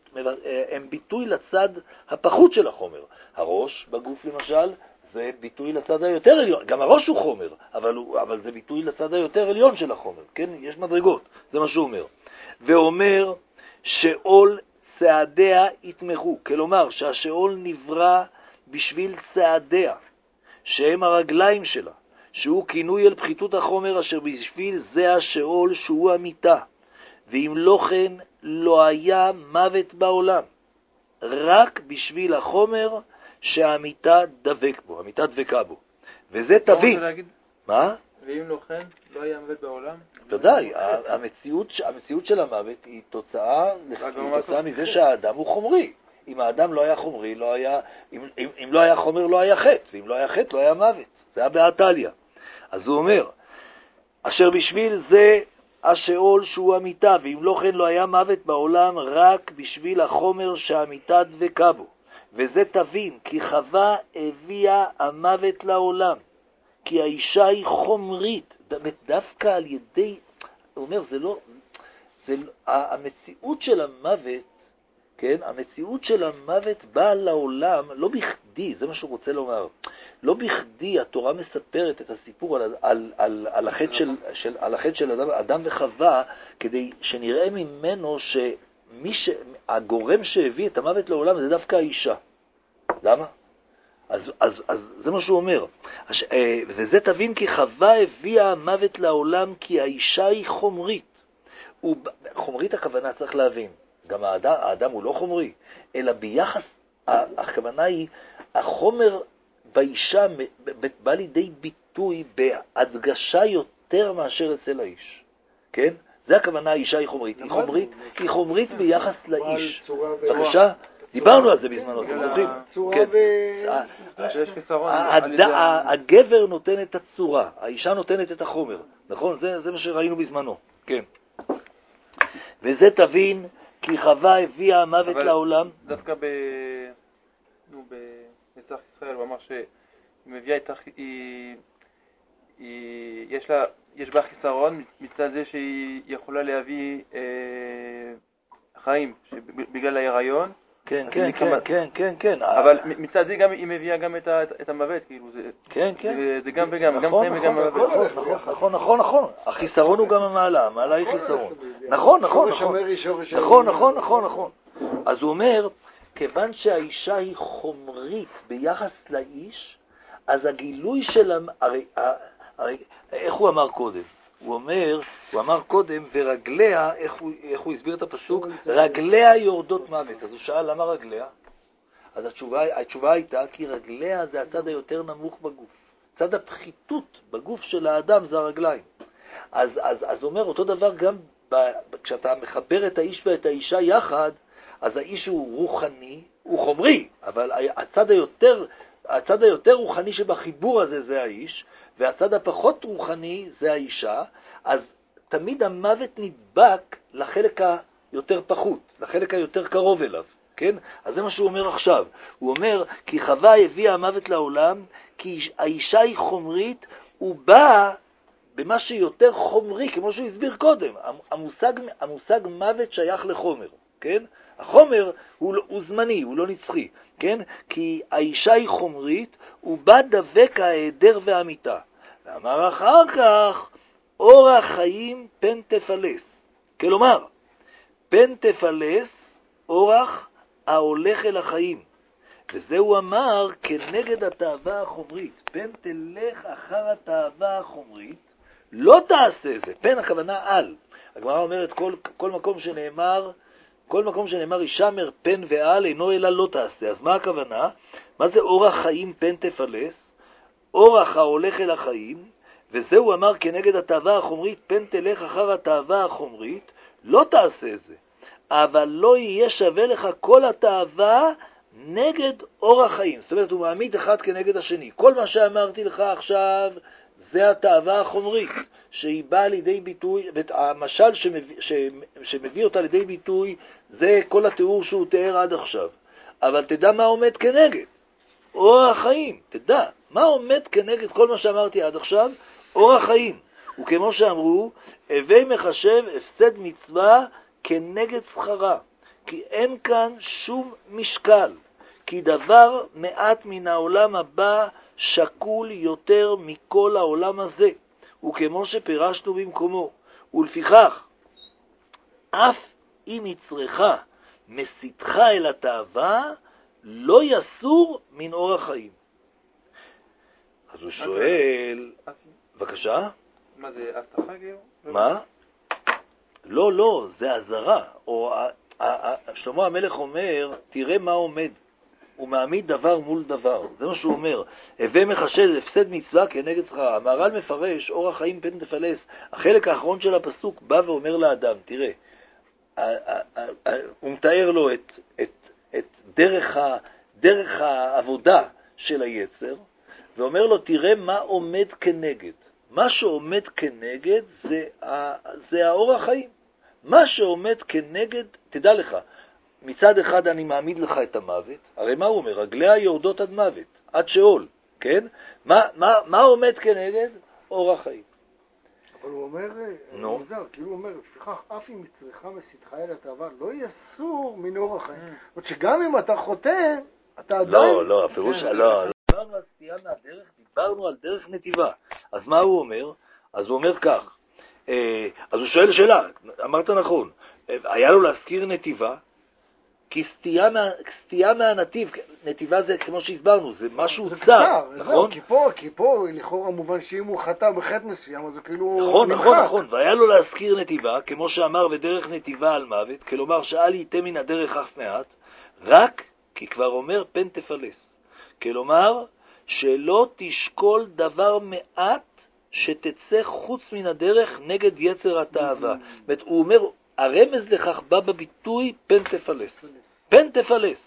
הם ביטוי לצד הפחות של החומר. הראש בגוף למשל, זה ביטוי לצד היותר עליון, גם הראש הוא חומר, אבל, הוא, אבל זה ביטוי לצד היותר עליון של החומר, כן? יש מדרגות, זה מה שהוא אומר. ואומר, שאול צעדיה יתמכו, כלומר שהשאול נברא בשביל צעדיה, שהם הרגליים שלה, שהוא כינוי אל פחיתות החומר, אשר בשביל זה השאול שהוא המיטה, ואם לא כן לא היה מוות בעולם, רק בשביל החומר שהמיטה דבק בו, המיטה דבקה בו. וזה תבין. מה? ואם לא כן, לא היה מוות בעולם? ודאי, המציאות, המציאות של המוות היא תוצאה, תוצאה מזה שהאדם הוא חומרי. אם האדם לא היה חומרי, לא היה, אם, אם, אם לא היה חומר, לא היה חטא, ואם לא היה חטא, לא היה מוות. זה היה באתליה. אז הוא אומר, אשר בשביל זה השאול שהוא המיטה, ואם לא כן לא היה מוות בעולם, רק בשביל החומר שהמיטה דבקה בו. וזה תבין, כי חווה הביאה המוות לעולם, כי האישה היא חומרית, דווקא על ידי, הוא אומר, זה לא, זה, המציאות של המוות, כן, המציאות של המוות באה לעולם, לא בכדי, זה מה שהוא רוצה לומר, לא בכדי התורה מספרת את הסיפור על, על, על, על החטא של, של, על החטא של אדם, אדם וחווה, כדי שנראה ממנו שמי ש, הגורם שהביא את המוות לעולם זה דווקא האישה. למה? אז, אז, אז זה מה שהוא אומר. וזה תבין, כי חווה הביאה המוות לעולם, כי האישה היא חומרית. חומרית הכוונה צריך להבין. גם האדם, האדם הוא לא חומרי, אלא ביחס, הכוונה היא, החומר באישה בא לידי ביטוי בהדגשה יותר מאשר אצל האיש. כן? זה הכוונה, האישה היא חומרית. היא חומרית, היא חומרית ביחס לאיש. בבקשה? דיברנו על זה בזמנו, אתם זוכרים? הגבר נותן את הצורה, האישה נותנת את החומר, נכון? זה מה שראינו בזמנו, כן. וזה תבין, כי חווה הביאה המוות לעולם. דווקא בנצח ישראל, הוא אמר שהיא מביאה את יש לה, יש בה חיסרון מצד זה שהיא יכולה להביא אה, חיים בגלל ההיריון. כן, כן, כן, כן, כן, כן. אבל מצד זה גם היא מביאה גם את, את המוות, כאילו זה, כן, כן. זה, זה גם וגם, גם חיים וגם מוות. נכון, נכון, נכון. החיסרון הוא גם המעלה, המעלה היא חיסרון. נכון, נכון, נכון. נכון, נכון, נכון, נכון. אז הוא אומר, כיוון שהאישה היא חומרית ביחס לאיש, אז הגילוי של... הרי, הרי, איך הוא אמר קודם? הוא אומר, הוא אמר קודם, ורגליה, איך הוא, איך הוא הסביר את הפסוק? רגליה יורדות מוות. אז הוא שאל, למה רגליה? אז התשובה, התשובה הייתה, כי רגליה זה הצד היותר נמוך בגוף. צד הפחיתות בגוף של האדם זה הרגליים. אז, אז, אז הוא אומר, אותו דבר גם ב, כשאתה מחבר את האיש ואת האישה יחד, אז האיש הוא רוחני, הוא חומרי, אבל הצד היותר, הצד היותר רוחני שבחיבור הזה זה האיש, והצד הפחות רוחני זה האישה, אז תמיד המוות נדבק לחלק היותר פחות, לחלק היותר קרוב אליו, כן? אז זה מה שהוא אומר עכשיו. הוא אומר, כי חווה הביאה המוות לעולם, כי האישה היא חומרית, הוא בא במה שיותר חומרי, כמו שהוא הסביר קודם. המושג, המושג מוות שייך לחומר, כן? החומר הוא, הוא זמני, הוא לא נצחי, כן? כי האישה היא חומרית, הוא בא דבק ההיעדר והמיטה. ואמר אחר כך, אורח חיים פן תפלס. כלומר, פן תפלס אורח ההולך אל החיים. וזה הוא אמר כנגד התאווה החומרית. פן תלך אחר התאווה החומרית, לא תעשה זה. פן הכוונה על. הגמרא אומרת כל, כל מקום שנאמר, כל מקום שנאמר ישמר פן ועל אינו אלא לא תעשה. אז מה הכוונה? מה זה אורח חיים פן תפלס? אורח ההולך אל החיים, וזה הוא אמר כנגד התאווה החומרית, פן תלך אחר התאווה החומרית, לא תעשה זה. אבל לא יהיה שווה לך כל התאווה נגד אורח חיים. זאת אומרת, הוא מעמיד אחד כנגד השני. כל מה שאמרתי לך עכשיו, זה התאווה החומרית, שהיא באה לידי ביטוי, והמשל שמביא, שמביא אותה לידי ביטוי, זה כל התיאור שהוא תיאר עד עכשיו. אבל תדע מה עומד כנגד. אורח חיים, תדע, מה עומד כנגד כל מה שאמרתי עד עכשיו? אורח חיים. וכמו שאמרו, הווי מחשב הפסד מצווה כנגד שכרה, כי אין כאן שום משקל, כי דבר מעט מן העולם הבא שקול יותר מכל העולם הזה, וכמו שפירשנו במקומו. ולפיכך, אף אם יצרך מסיתך אל התאווה, לא יסור מן אורח חיים. אז הוא שואל, בבקשה? מה זה, הבטחה גאו? מה? לא, לא, זה הזרה. או שלמה המלך אומר, תראה מה עומד. הוא מעמיד דבר מול דבר. זה מה שהוא אומר. הווה מחשב הפסד מצווה כנגד שכרה. המהר"ל מפרש, אורח חיים פן תפלס. החלק האחרון של הפסוק בא ואומר לאדם, תראה, הוא מתאר לו את, את, את דרך, ה, דרך העבודה של היצר, ואומר לו, תראה מה עומד כנגד. מה שעומד כנגד זה, זה האורח חיים. מה שעומד כנגד, תדע לך, מצד אחד אני מעמיד לך את המוות, הרי מה הוא אומר? רגליה יורדות עד מוות, עד שאול, כן? מה, מה, מה עומד כנגד? אורח חיים. אבל הוא אומר, נו. מוזר, כאילו הוא אומר, לפיכך אף אם יצריך מסיתך אל התאווה, לא יסור מן אורח חיים. זאת אומרת שגם אם אתה חוטא, אתה עדיין... לא, לא, הפירוש, לא, דיברנו על סטייה מהדרך, דיברנו על דרך נתיבה. אז מה הוא אומר? אז הוא אומר כך, אז הוא שואל שאלה, אמרת נכון, היה לו להזכיר נתיבה, כי סטייה, מה, סטייה מהנתיב, נתיבה זה כמו שהסברנו, זה משהו צר, נכון? כי פה, כי פה, לכאורה מובן שאם הוא חטא בחטא מסוים, אז זה כאילו... נכון, נכון, נכון, והיה לו להזכיר נתיבה, כמו שאמר ודרך נתיבה על מוות, כלומר שאל ייתה מן הדרך אף מעט, רק כי כבר אומר פן תפלס. כלומר, שלא תשקול דבר מעט שתצא חוץ מן הדרך נגד יצר התאווה. זאת אומרת, הוא אומר, הרמז לכך בא בביטוי פן תפלס. פן תפלס.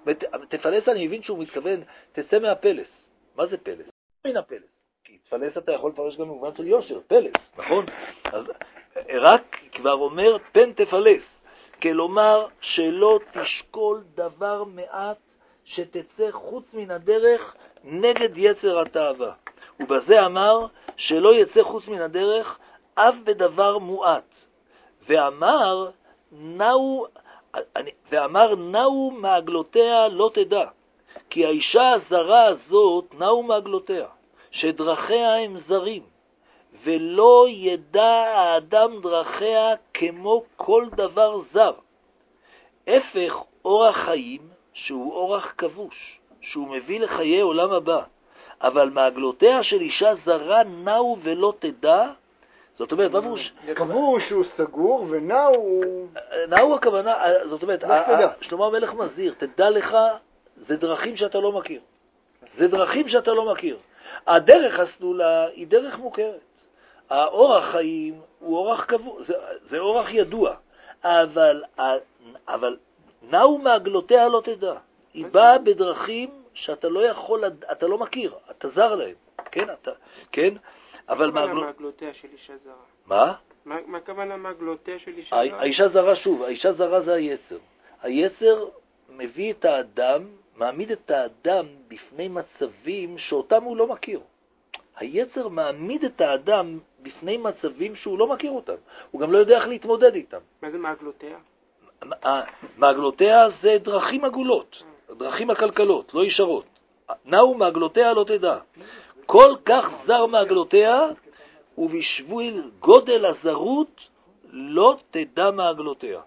תפלס אני מבין שהוא מתכוון, תצא מהפלס. מה זה פלס? מן הפלס. כי תפלס אתה יכול לפרש גם במובן של יושר, פלס, נכון? אז רק כבר אומר פן תפלס, כלומר שלא תשקול דבר מעט שתצא חוץ מן הדרך נגד יצר התאווה. ובזה אמר שלא יצא חוץ מן הדרך אף בדבר מועט. ואמר נאו, ואמר נאו מעגלותיה לא תדע, כי האישה הזרה הזאת נאו מעגלותיה, שדרכיה הם זרים, ולא ידע האדם דרכיה כמו כל דבר זר. הפך אורח חיים שהוא אורח כבוש, שהוא מביא לחיי עולם הבא, אבל מעגלותיה של אישה זרה נאו ולא תדע. זאת אומרת, מה פירוש? כבוש הוא סגור ונאו הוא... נאו הכוונה, זאת אומרת, שלמה המלך מזהיר, תדע לך, זה דרכים שאתה לא מכיר. זה דרכים שאתה לא מכיר. הדרך הסלולה היא דרך מוכרת. האורח חיים הוא אורח כבוש, זה, זה אורח ידוע. אבל, אבל נאו מעגלותיה לא תדע. היא באה בדרכים שאתה לא יכול, אתה לא מכיר, אתה זר להם. כן, אתה, כן? אבל מה הכוונה מעגלותיה של אישה זרה? מה? מה הכוונה מעגלותיה של אישה זרה? האישה זרה, שוב, האישה זרה זה היצר. היצר מביא את האדם, מעמיד את האדם בפני מצבים שאותם הוא לא מכיר. היצר מעמיד את האדם בפני מצבים שהוא לא מכיר אותם. הוא גם לא יודע איך להתמודד איתם. מה זה מעגלותיה? מעגלותיה זה דרכים עגולות, דרכים הכלכלות, לא ישרות. נאו מעגלותיה לא תדע. כל כך זר מעגלותיה, ובשביל גודל הזרות לא תדע מעגלותיה.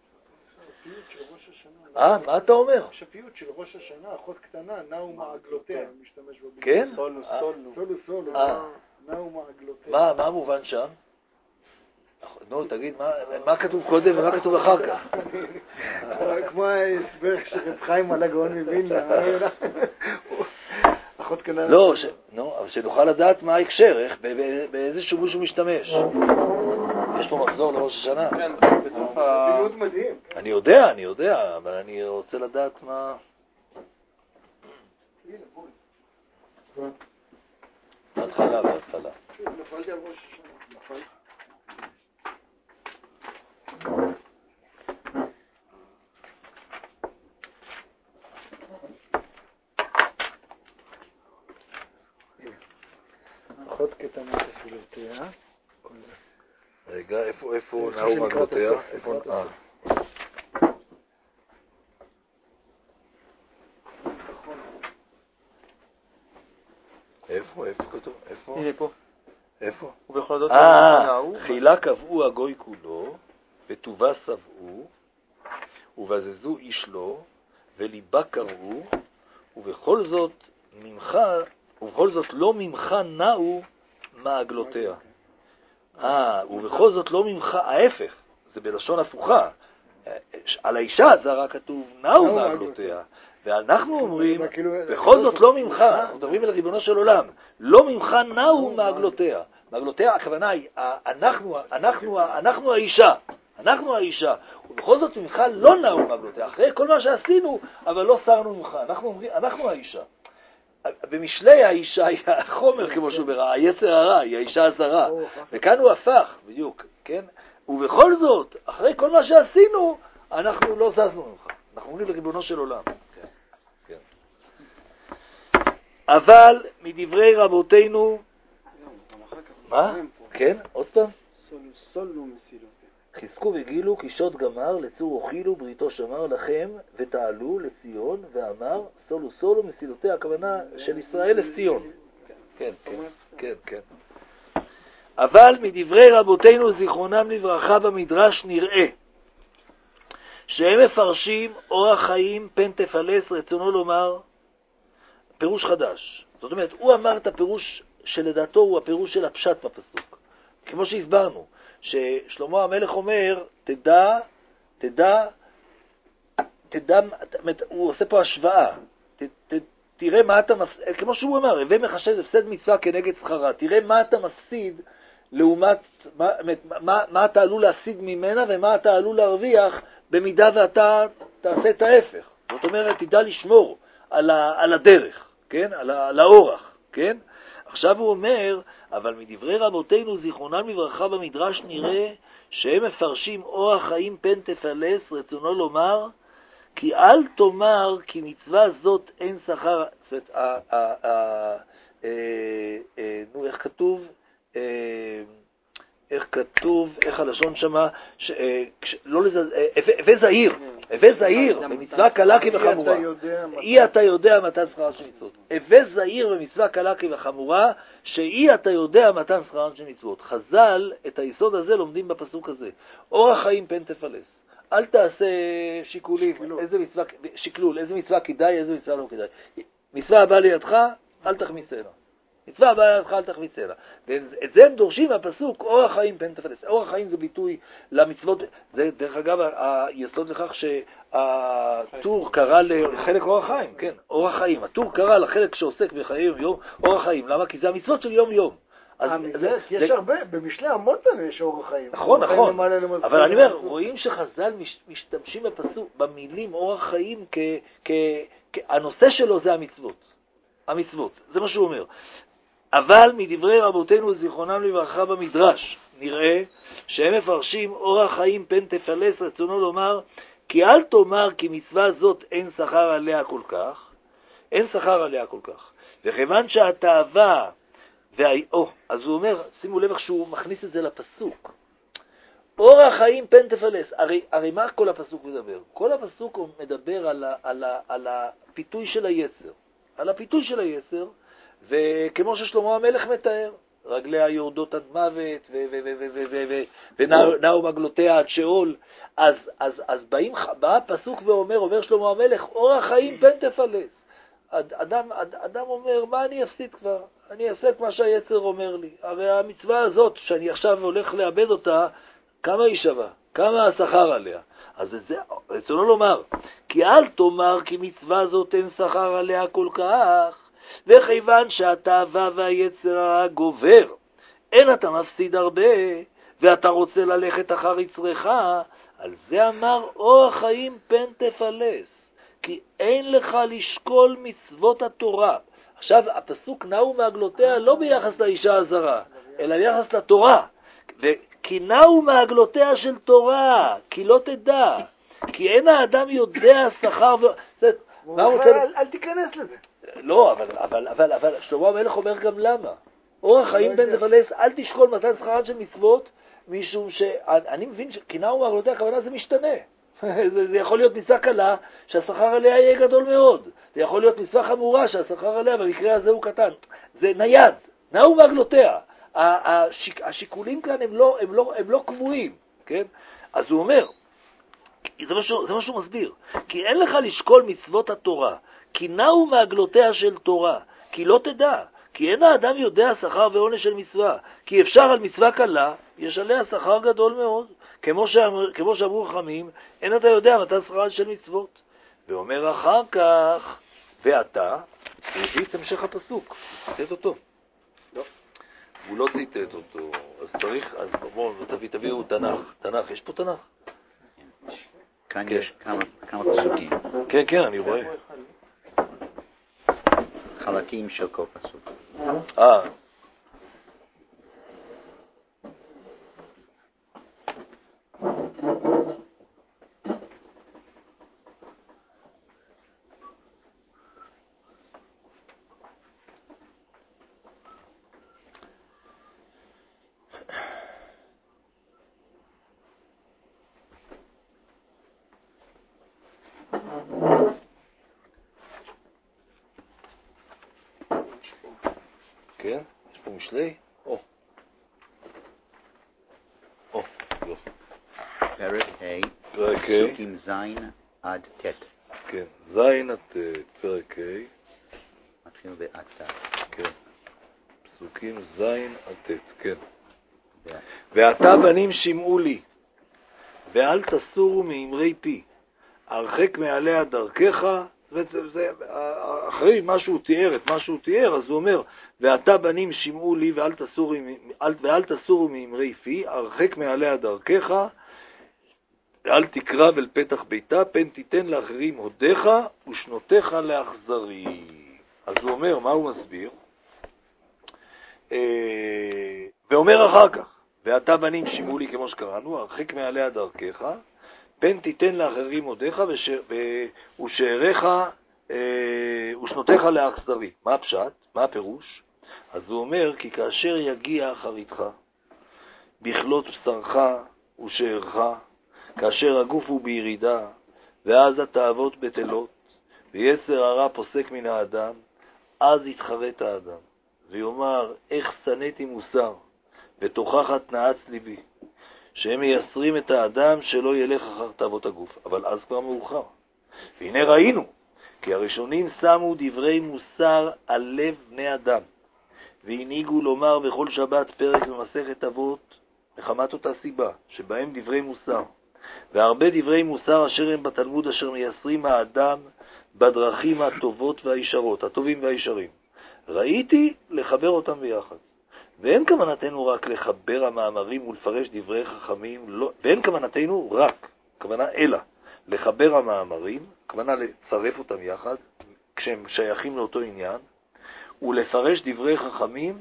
אה, מה אתה אומר? השפיות של ראש השנה, אחות קטנה, נאו מעגלותיה, משתמש בביטוי. כן? סולו, סולו. סולו, סולו, אה. נאו מעגלותיה. מה, מה המובן שם? נו, תגיד, מה, מה כתוב קודם ומה כתוב אחר כך? כמו ההסבר שרב חיים על הגאון מווילנה. אחות קטנה. לא, נו, אבל שנוכל לדעת מה ההקשר, איך, באיזה שימוש הוא משתמש. יש פה מחזור לראש השנה. כן, בתוך ה... מאוד מדהים. אני יודע, אני יודע, אבל אני רוצה לדעת מה... בהתחלה, בהתחלה. נפלתי על ראש השנה. נפל. אחות קטנה תפילותיה. רגע, איפה, איפה נאו מעגלותיה? איפה, אה. איפה, איפה כתוב? איפה? הנה פה. איפה? ובכל זאת אה, חילה קבעו הגוי כולו, וטובה שבעו, ובזזו איש לו, וליבה קראו, ובכל זאת ממך, ובכל זאת לא ממך נאו מעגלותיה. אה, ובכל זאת לא ממך, ההפך, זה בלשון הפוכה. על האישה הזרה כתוב נאו מעגלותיה, ואנחנו אומרים, בכל זאת לא ממך, אנחנו מדברים על ריבונו של עולם, לא ממך נאו מעגלותיה. מעגלותיה, הכוונה היא, אנחנו, אנחנו, אנחנו האישה, אנחנו האישה, ובכל זאת ממך לא נאו מעגלותיה, אחרי כל מה שעשינו, אבל לא סרנו ממך, אנחנו אומרים, אנחנו האישה. במשלי האישה היא החומר, כמו שהוא ברע, היצר הרע, היא האישה הזרה, וכאן הוא הפך, בדיוק, כן? ובכל זאת, אחרי כל מה שעשינו, אנחנו לא זזנו ממך, אנחנו אומרים לריבונו של עולם. כן, כן. אבל מדברי רבותינו, מה? כן, עוד פעם? סולו מסילותיה. חזקו וגילו כי שוד גמר, לצור אוכילו, בריתו שמר לכם, ותעלו לציון, ואמר, סולו סולו מסילותיה, הכוונה של ישראל לציון. כן, כן, כן, כן. אבל מדברי רבותינו זיכרונם לברכה במדרש נראה, שהם מפרשים אורח חיים פן תפלס, רצונו לומר, פירוש חדש. זאת אומרת, הוא אמר את הפירוש שלדעתו הוא הפירוש של הפשט בפסוק. כמו שהסברנו, ששלמה המלך אומר, תדע, תדע, תדע, הוא עושה פה השוואה, ת, ת, תראה מה אתה מפסיד, כמו שהוא אמר, הווה מחשב הפסד מצווה כנגד שכרה, תראה מה אתה מפסיד לעומת, מה, מה, מה אתה עלול להשיג ממנה ומה אתה עלול להרוויח במידה ואתה תעשה את ההפך. זאת אומרת, תדע לשמור על, ה, על הדרך, כן? על, ה, על האורח, כן? עכשיו הוא אומר, אבל מדברי רבותינו זיכרונם לברכה במדרש נראה שהם מפרשים אורח חיים פן תפלס, רצונו לומר, כי אל תאמר כי מצווה זאת אין שכר, זאת אומרת, נו, איך כתוב? איך כתוב, איך הלשון שמה, לא לזלזל, הווה זהיר, הווה זהיר, במצווה קלה כבחמורה. אי אתה יודע מתן שכרן של מצוות. הווה זהיר במצווה קלה כבחמורה, שאי אתה יודע מתן שכרן של מצוות. חז"ל, את היסוד הזה לומדים בפסוק הזה. אורח חיים פן תפלס. אל תעשה שיקולים, איזה מצווה, שקלול, איזה מצווה כדאי, איזה מצווה לא כדאי. מצווה הבאה לידך, אל תחמיצנה. מצווה הבאה לידך, אל תחמיצנה. ואת זה הם דורשים מהפסוק, אורח חיים פן תפלס. אורח חיים זה ביטוי למצוות, זה דרך אגב היסוד לכך שהטור קרא לחלק אורח חיים, כן, אורח חיים. הטור קרא לחלק שעוסק בחיי יום יום, אורח חיים. למה? כי זה המצוות של יום יום. יש הרבה, במשלי המות לנו יש אורח חיים. נכון, נכון. אבל אני אומר, רואים שחז"ל משתמשים בפסוק, במילים אורח חיים, הנושא שלו זה המצוות. המצוות, זה מה שהוא אומר. אבל מדברי רבותינו זיכרונם לברכה במדרש, נראה שהם מפרשים אורח חיים פן תפלס, רצונו לומר, כי אל תאמר כי מצווה זאת אין שכר עליה כל כך, אין שכר עליה כל כך. וכיוון שהתאווה, או, אז הוא אומר, שימו לב איך שהוא מכניס את זה לפסוק. אורח חיים פן תפלס. הרי, הרי מה כל הפסוק מדבר? כל הפסוק הוא מדבר על, ה, על, ה, על הפיתוי של היצר. על הפיתוי של היצר, וכמו ששלמה המלך מתאר, רגליה יורדות עד מוות, ונעו מגלותיה עד שאול. אז, אז, אז באים, בא הפסוק ואומר, אומר שלמה המלך, אורח חיים פן תפלס. אדם, אדם אומר, מה אני אפסיד כבר? אני אעשה את מה שהיצר אומר לי. הרי המצווה הזאת, שאני עכשיו הולך לאבד אותה, כמה היא שווה? כמה השכר עליה? אז זה, רצונו לומר, כי אל תאמר כי מצווה זאת אין שכר עליה כל כך, וכיוון שהתאווה והיצר הרע גובר, אין אתה מפסיד הרבה, ואתה רוצה ללכת אחר יצרך, על זה אמר אורח חיים פן תפלס, כי אין לך לשקול מצוות התורה. עכשיו, הפסוק נעו מעגלותיה לא ביחס לאישה הזרה, אלא ביחס לתורה. כי נעו מעגלותיה של תורה, כי לא תדע, כי אין האדם יודע שכר ו... אל תיכנס לזה. לא, אבל, אבל, אבל, אבל, שלמה המלך אומר גם למה. אורח חיים פן תפלס, אל תשקול מתן שכרן של מצוות, משום שאני מבין כי נעו מעגלותיה, הכוונה זה משתנה. זה, זה יכול להיות מצווה קלה שהשכר עליה יהיה גדול מאוד. זה יכול להיות מצווה חמורה שהשכר עליה במקרה הזה הוא קטן. זה נייד, נעו מעגלותיה. השיק, השיקולים כאן הם לא, הם לא, הם לא קבועים, כן? אז הוא אומר, זה מה שהוא, זה מה שהוא מסביר, כי אין לך לשקול מצוות התורה, כי נעו מעגלותיה של תורה, כי לא תדע, כי אין האדם יודע שכר ועונש של מצווה, כי אפשר על מצווה קלה, יש עליה שכר גדול מאוד, כמו שאמר, כמו שאמרו חכמים, אין אתה יודע מתן שכרן של מצוות. ואומר אחר כך, ואתה, הוא הביא את המשך הפסוק, תתת אותו. לא. הוא לא ציטט אותו, אז צריך, אז בואו, תביא, תביאו תנ"ך. תנ"ך, יש פה תנ"ך? כאן יש כמה פסוקים. כן, כן, אני רואה. חלקים של כל פסוק. אה. כן, יש פה משלי? או. או, יופי. פרק ה', פרק ה', פסוקים ז' עד ט'. כן, ז' עד פרק ה'. מתחיל ואתה. כן. פסוקים ז' עד ט', כן. ואתה בנים שמעו לי, ואל תסורו מאמרי פי, הרחק מעליה דרכך. וזה, אחרי מה שהוא תיאר, את מה שהוא תיאר, אז הוא אומר, ואתה בנים שמעו לי ואל תסורו, ואל תסורו מאמרי פי, הרחק מעליה דרכך, אל תקרב אל פתח ביתה, פן תיתן לאחרים הודיך ושנותיך לאכזרי. אז הוא אומר, מה הוא מסביר? ואומר אחר כך, ואתה בנים שימו לי כמו שקראנו, הרחיק מעליה דרכך, פן תיתן לאחרים הודיך ושעריך ושנותיך לאכזרי. מה הפשט? מה הפירוש? אז הוא אומר, כי כאשר יגיע אחריתך, בכלות בשרך ושערך, כאשר הגוף הוא בירידה, ואז התאוות בטלות, ויצר הרע פוסק מן האדם, אז יתחרט האדם, ויאמר, איך שנאתי מוסר, ותוכחת נעץ ליבי, שהם מייסרים את האדם שלא ילך אחר תאוות הגוף. אבל אז כבר מאוחר. והנה ראינו, כי הראשונים שמו דברי מוסר על לב בני אדם, והנהיגו לומר בכל שבת פרק במסכת אבות, מחמת אותה סיבה, שבהם דברי מוסר, והרבה דברי מוסר אשר הם בתלמוד אשר מייסרים האדם בדרכים הטובות והישרות, הטובים והישרים. ראיתי לחבר אותם ביחד. ואין כוונתנו רק לחבר המאמרים ולפרש דברי חכמים, לא, ואין כוונתנו רק, כוונה אלא, לחבר המאמרים, כוונה לצרף אותם יחד, כשהם שייכים לאותו עניין, ולפרש דברי חכמים,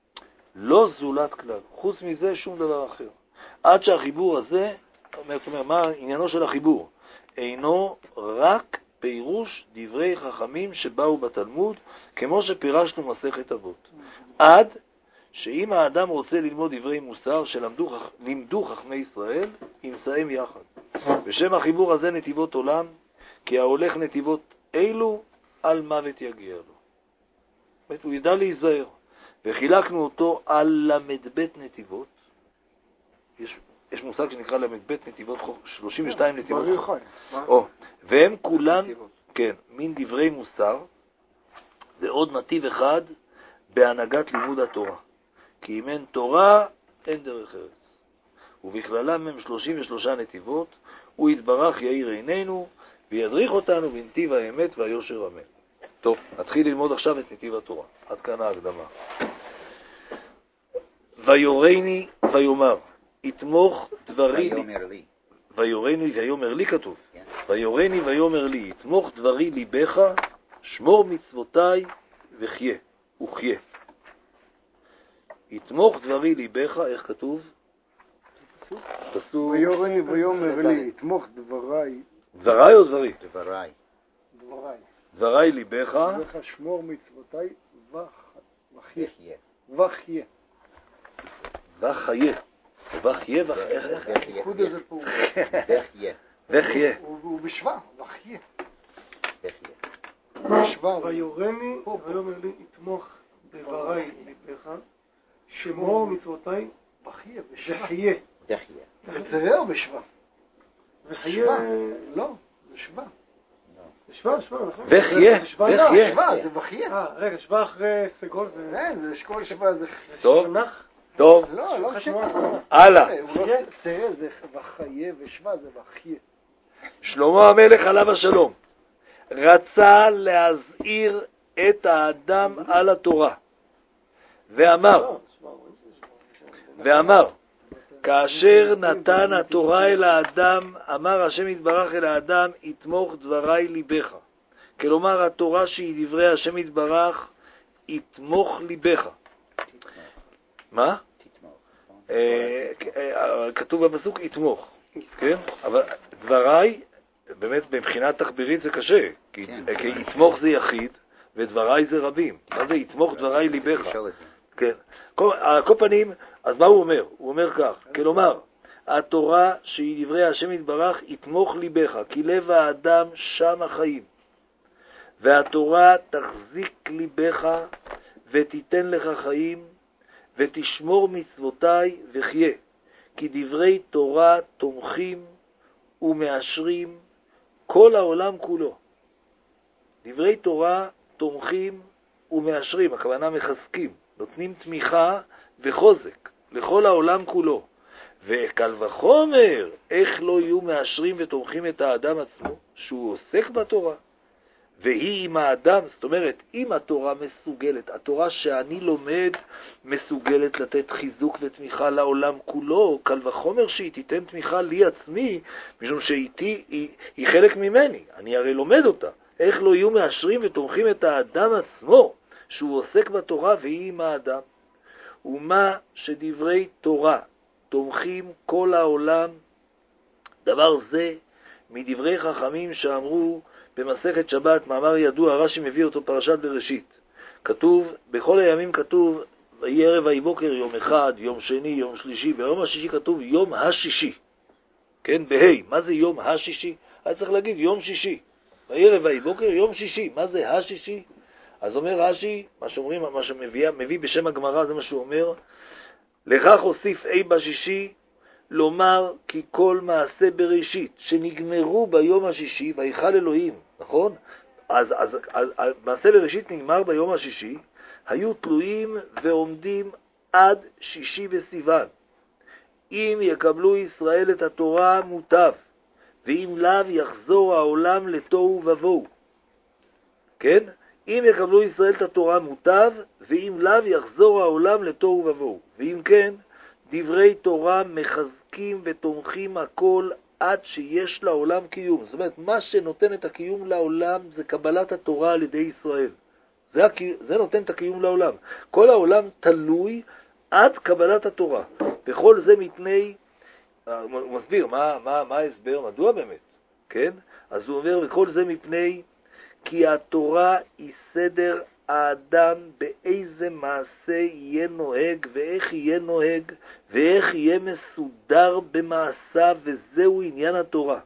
לא זולת כלל. חוץ מזה שום דבר אחר. עד שהחיבור הזה, זאת אומרת, מה עניינו של החיבור? אינו רק פירוש דברי חכמים שבאו בתלמוד, כמו שפירשנו מסכת אבות. עד שאם האדם רוצה ללמוד דברי מוסר שלמדו לימדו חכמי ישראל, ימצאם יחד. בשם החיבור הזה נתיבות עולם, כי ההולך נתיבות אלו על מוות יגיע לו. זאת, הוא ידע להיזהר. וחילקנו אותו על למדבט נתיבות. יש, יש מושג שנקרא למדבט נתיבות, שלושים ושתיים נתיבות. או, והם כולן, כן, מין דברי מוסר, ועוד נתיב אחד בהנהגת לימוד התורה. כי אם אין תורה, אין דרך ארץ. ובכללם הם שלושים ושלושה נתיבות, הוא יתברך יאיר עינינו, וידריך אותנו בנתיב האמת והיושר אמן. טוב, נתחיל ללמוד עכשיו את נתיב התורה. עד כאן ההקדמה. ויורני ויאמר, יתמוך דברי לי. ויורני ויאמר לי כתוב. ויורני ויאמר לי, יתמוך דברי ליבך, שמור מצוותיי וחיה, וחיה. יתמוך דברי ליבך, איך כתוב? פסוק. ויורני ויאמר לי, יתמוך דבריי. דבריי או דברי? דבריי. דבריי. דבריי ליבך. ליבך שמור מצוותיי וחיה. וחיה. וחיה. וחיה וחיה. הנקוד הזה פה. וחיה. וחיה. הוא בשווה, וחיה. וחיה. בשווה. ויורני ויאמר לי, יתמוך דבריי ליבך, שמור מצוותיי וחיה. וחיה. וחיה. תראה בשווה. וחיה. לא, בשווה. שווה, שווה, נכון? וחיה, וחיה. שווה, זה וחיה. אה, רגע, שווה אחרי סגול זה... אין, זה שכל שווה, זה... טוב, טוב. לא, לא שווה. הלאה. תראה, זה וחיה ושווה, זה וחיה. שלמה המלך עליו השלום רצה להזהיר את האדם על התורה, ואמר, ואמר, כאשר נתן התורה אל האדם, אמר השם יתברך אל האדם, יתמוך דבריי ליבך. כלומר, התורה שהיא דברי השם יתברך, יתמוך ליבך. מה? כתוב בפסוק יתמוך, כן? אבל דבריי, באמת מבחינת תחבירית זה קשה, כי יתמוך זה יחיד, ודבריי זה רבים. מה זה יתמוך דבריי ליבך? כן. על כל פנים, אז מה הוא אומר? הוא אומר כך, כלומר, התורה שהיא דברי השם יתברך יתמוך ליבך, כי לב האדם שם החיים. והתורה תחזיק ליבך ותיתן לך חיים, ותשמור מצוותיי וחיה. כי דברי תורה תומכים ומאשרים כל העולם כולו. דברי תורה תומכים ומאשרים, הכוונה מחזקים, נותנים תמיכה וחוזק לכל העולם כולו. וקל וחומר, איך לא יהיו מאשרים ותומכים את האדם עצמו, שהוא עוסק בתורה. והיא עם האדם, זאת אומרת, אם התורה מסוגלת, התורה שאני לומד מסוגלת לתת חיזוק ותמיכה לעולם כולו, קל וחומר שהיא תיתן תמיכה לי עצמי, משום שאיתי היא, היא חלק ממני, אני הרי לומד אותה. איך לא יהיו מאשרים ותומכים את האדם עצמו, שהוא עוסק בתורה והיא עם האדם. ומה שדברי תורה תומכים כל העולם, דבר זה מדברי חכמים שאמרו במסכת שבת, מאמר ידוע, רש"י מביא אותו פרשת בראשית. כתוב, בכל הימים כתוב, ויהי ערב ויהי בוקר, יום אחד, יום שני, יום שלישי, ביום השישי כתוב יום השישי. כן, בהי, מה זה יום השישי? היה צריך להגיד יום שישי. ויהי ערב ויהי בוקר, יום שישי. מה זה השישי? אז אומר רש"י, מה שאומרים, מה שמביא מביא בשם הגמרא, זה מה שהוא אומר, לכך הוסיף אי בשישי, לומר כי כל מעשה בראשית שנגמרו ביום השישי, ויכל אלוהים, נכון? אז, אז, אז, אז מעשה בראשית נגמר ביום השישי, היו תלויים ועומדים עד שישי בסיוון. אם יקבלו ישראל את התורה מוטב, ואם לאו יחזור העולם לתוהו ובוהו. כן? אם יקבלו ישראל את התורה מוטב, ואם לאו יחזור העולם לתוהו ובוהו. ואם כן, דברי תורה מחזקים ותומכים הכל עד שיש לעולם קיום. זאת אומרת, מה שנותן את הקיום לעולם זה קבלת התורה על ידי ישראל. זה, זה נותן את הקיום לעולם. כל העולם תלוי עד קבלת התורה. בכל זה מפני, הוא מסביר, מה, מה, מה ההסבר, מדוע באמת? כן? אז הוא אומר, בכל זה מפני כי התורה היא סדר האדם באיזה מעשה יהיה נוהג ואיך יהיה נוהג ואיך יהיה מסודר במעשה, וזהו עניין התורה.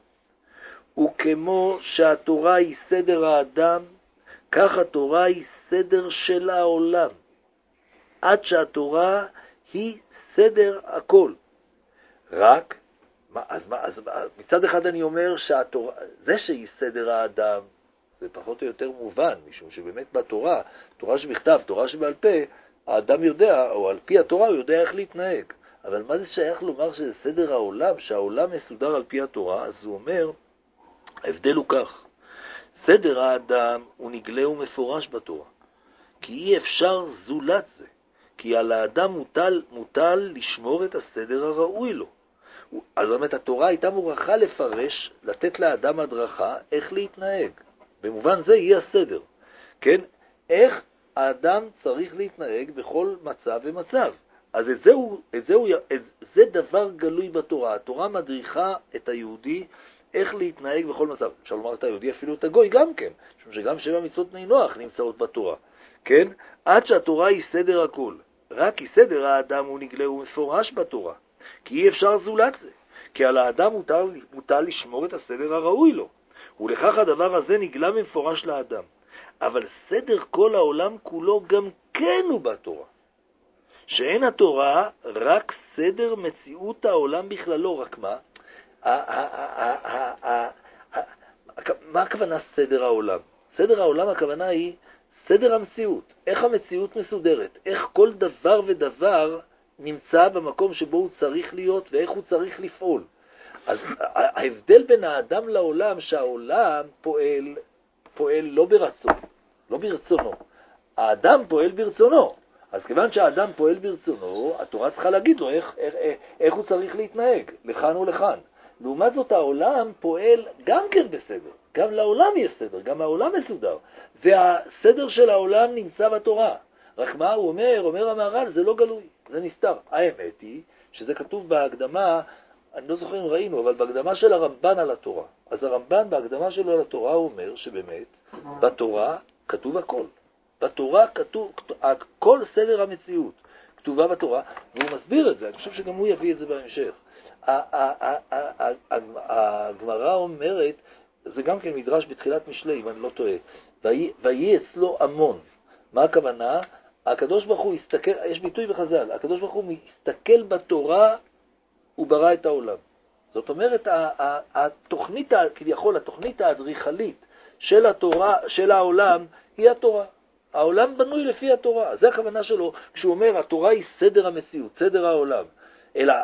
וכמו שהתורה היא סדר האדם, כך התורה היא סדר של העולם, עד שהתורה היא סדר הכל. רק, מה, אז, מה, אז מצד אחד אני אומר שהתורה, זה שהיא סדר האדם, זה פחות או יותר מובן, משום שבאמת בתורה, תורה שבכתב, תורה שבעל פה, האדם יודע, או על פי התורה הוא יודע איך להתנהג. אבל מה זה שייך לומר שזה סדר העולם, שהעולם מסודר על פי התורה? אז הוא אומר, ההבדל הוא כך, סדר האדם הוא נגלה ומפורש בתורה, כי אי אפשר זולת זה, כי על האדם מוטל, מוטל לשמור את הסדר הראוי לו. אז באמת התורה הייתה מוכרחה לפרש, לתת לאדם הדרכה איך להתנהג. במובן זה יהיה הסדר, כן? איך האדם צריך להתנהג בכל מצב ומצב. אז את זה, הוא, את זה, הוא, את זה דבר גלוי בתורה. התורה מדריכה את היהודי איך להתנהג בכל מצב. אפשר לומר את היהודי, אפילו את הגוי גם כן, משום שגם שבע מצוות בני נוח נמצאות בתורה, כן? עד שהתורה היא סדר הכל. רק כי סדר האדם הוא נגלה ומפורש בתורה, כי אי אפשר זולת זה, כי על האדם מוטל, מוטל לשמור את הסדר הראוי לו. ולכך הדבר הזה נגלה במפורש לאדם. אבל סדר כל העולם כולו גם כן הוא בתורה. שאין התורה רק סדר מציאות העולם בכללו, רק מה? מה הכוונה סדר העולם? סדר העולם הכוונה היא סדר המציאות. איך המציאות מסודרת? איך כל דבר ודבר נמצא במקום שבו הוא צריך להיות ואיך הוא צריך לפעול. אז ההבדל בין האדם לעולם, שהעולם פועל, פועל לא ברצון, לא ברצונו. האדם פועל ברצונו. אז כיוון שהאדם פועל ברצונו, התורה צריכה להגיד לו איך, איך, איך, איך הוא צריך להתנהג, לכאן או לכאן. לעומת זאת העולם פועל גם כן בסדר. גם לעולם יש סדר, גם העולם מסודר. והסדר של העולם נמצא בתורה. רק מה הוא אומר? אומר המהר"ל, זה לא גלוי, זה נסתר. האמת היא שזה כתוב בהקדמה, אני לא זוכר אם ראינו, אבל בהקדמה של הרמב"ן על התורה. אז הרמב"ן בהקדמה שלו על התורה הוא אומר שבאמת בתורה כתוב הכל. בתורה כתוב, כל סדר המציאות כתובה בתורה, והוא מסביר את זה, אני חושב שגם הוא יביא את זה בהמשך. הגמרא אומרת, זה גם כן מדרש בתחילת משלי, אם אני לא טועה, ויהי אצלו המון. מה הכוונה? הקדוש ברוך הוא הסתכל, יש ביטוי בחז"ל, הקדוש ברוך הוא מסתכל בתורה וברא את העולם. זאת אומרת, התוכנית, כביכול, התוכנית האדריכלית של התורה, של העולם, היא התורה. העולם בנוי לפי התורה. זה הכוונה שלו, כשהוא אומר, התורה היא סדר המציאות, סדר העולם. אלא,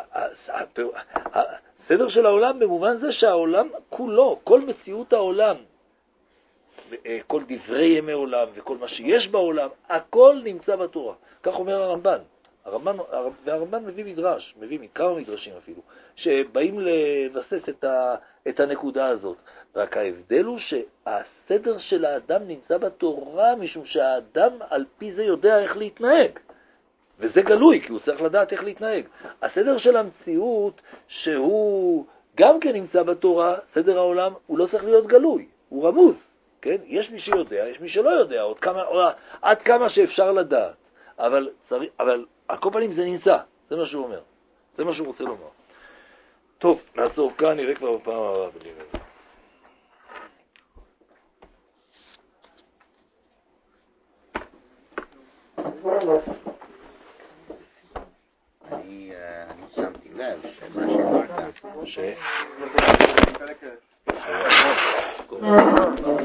הסדר של העולם במובן זה שהעולם כולו, כל מציאות העולם, כל דברי ימי עולם וכל מה שיש בעולם, הכל נמצא בתורה. כך אומר הרמב"ן. הרמב"ן, והרמב"ן מביא מדרש, מביא מכמה מדרשים אפילו, שבאים לבסס את, ה, את הנקודה הזאת. רק ההבדל הוא שהסדר של האדם נמצא בתורה, משום שהאדם על פי זה יודע איך להתנהג. וזה גלוי, כי הוא צריך לדעת איך להתנהג. הסדר של המציאות, שהוא גם כן נמצא בתורה, סדר העולם, הוא לא צריך להיות גלוי, הוא רמוז. כן? יש מי שיודע, יש מי שלא יודע, עוד כמה, או, עד כמה שאפשר לדעת. אבל, צריך, אבל על כל פנים זה נמצא, זה מה שהוא אומר. זה מה שהוא רוצה לומר. טוב, נעצור כאן, נראה כבר בפעם הבאה. אני שמתי לב שמה שאמרת ש...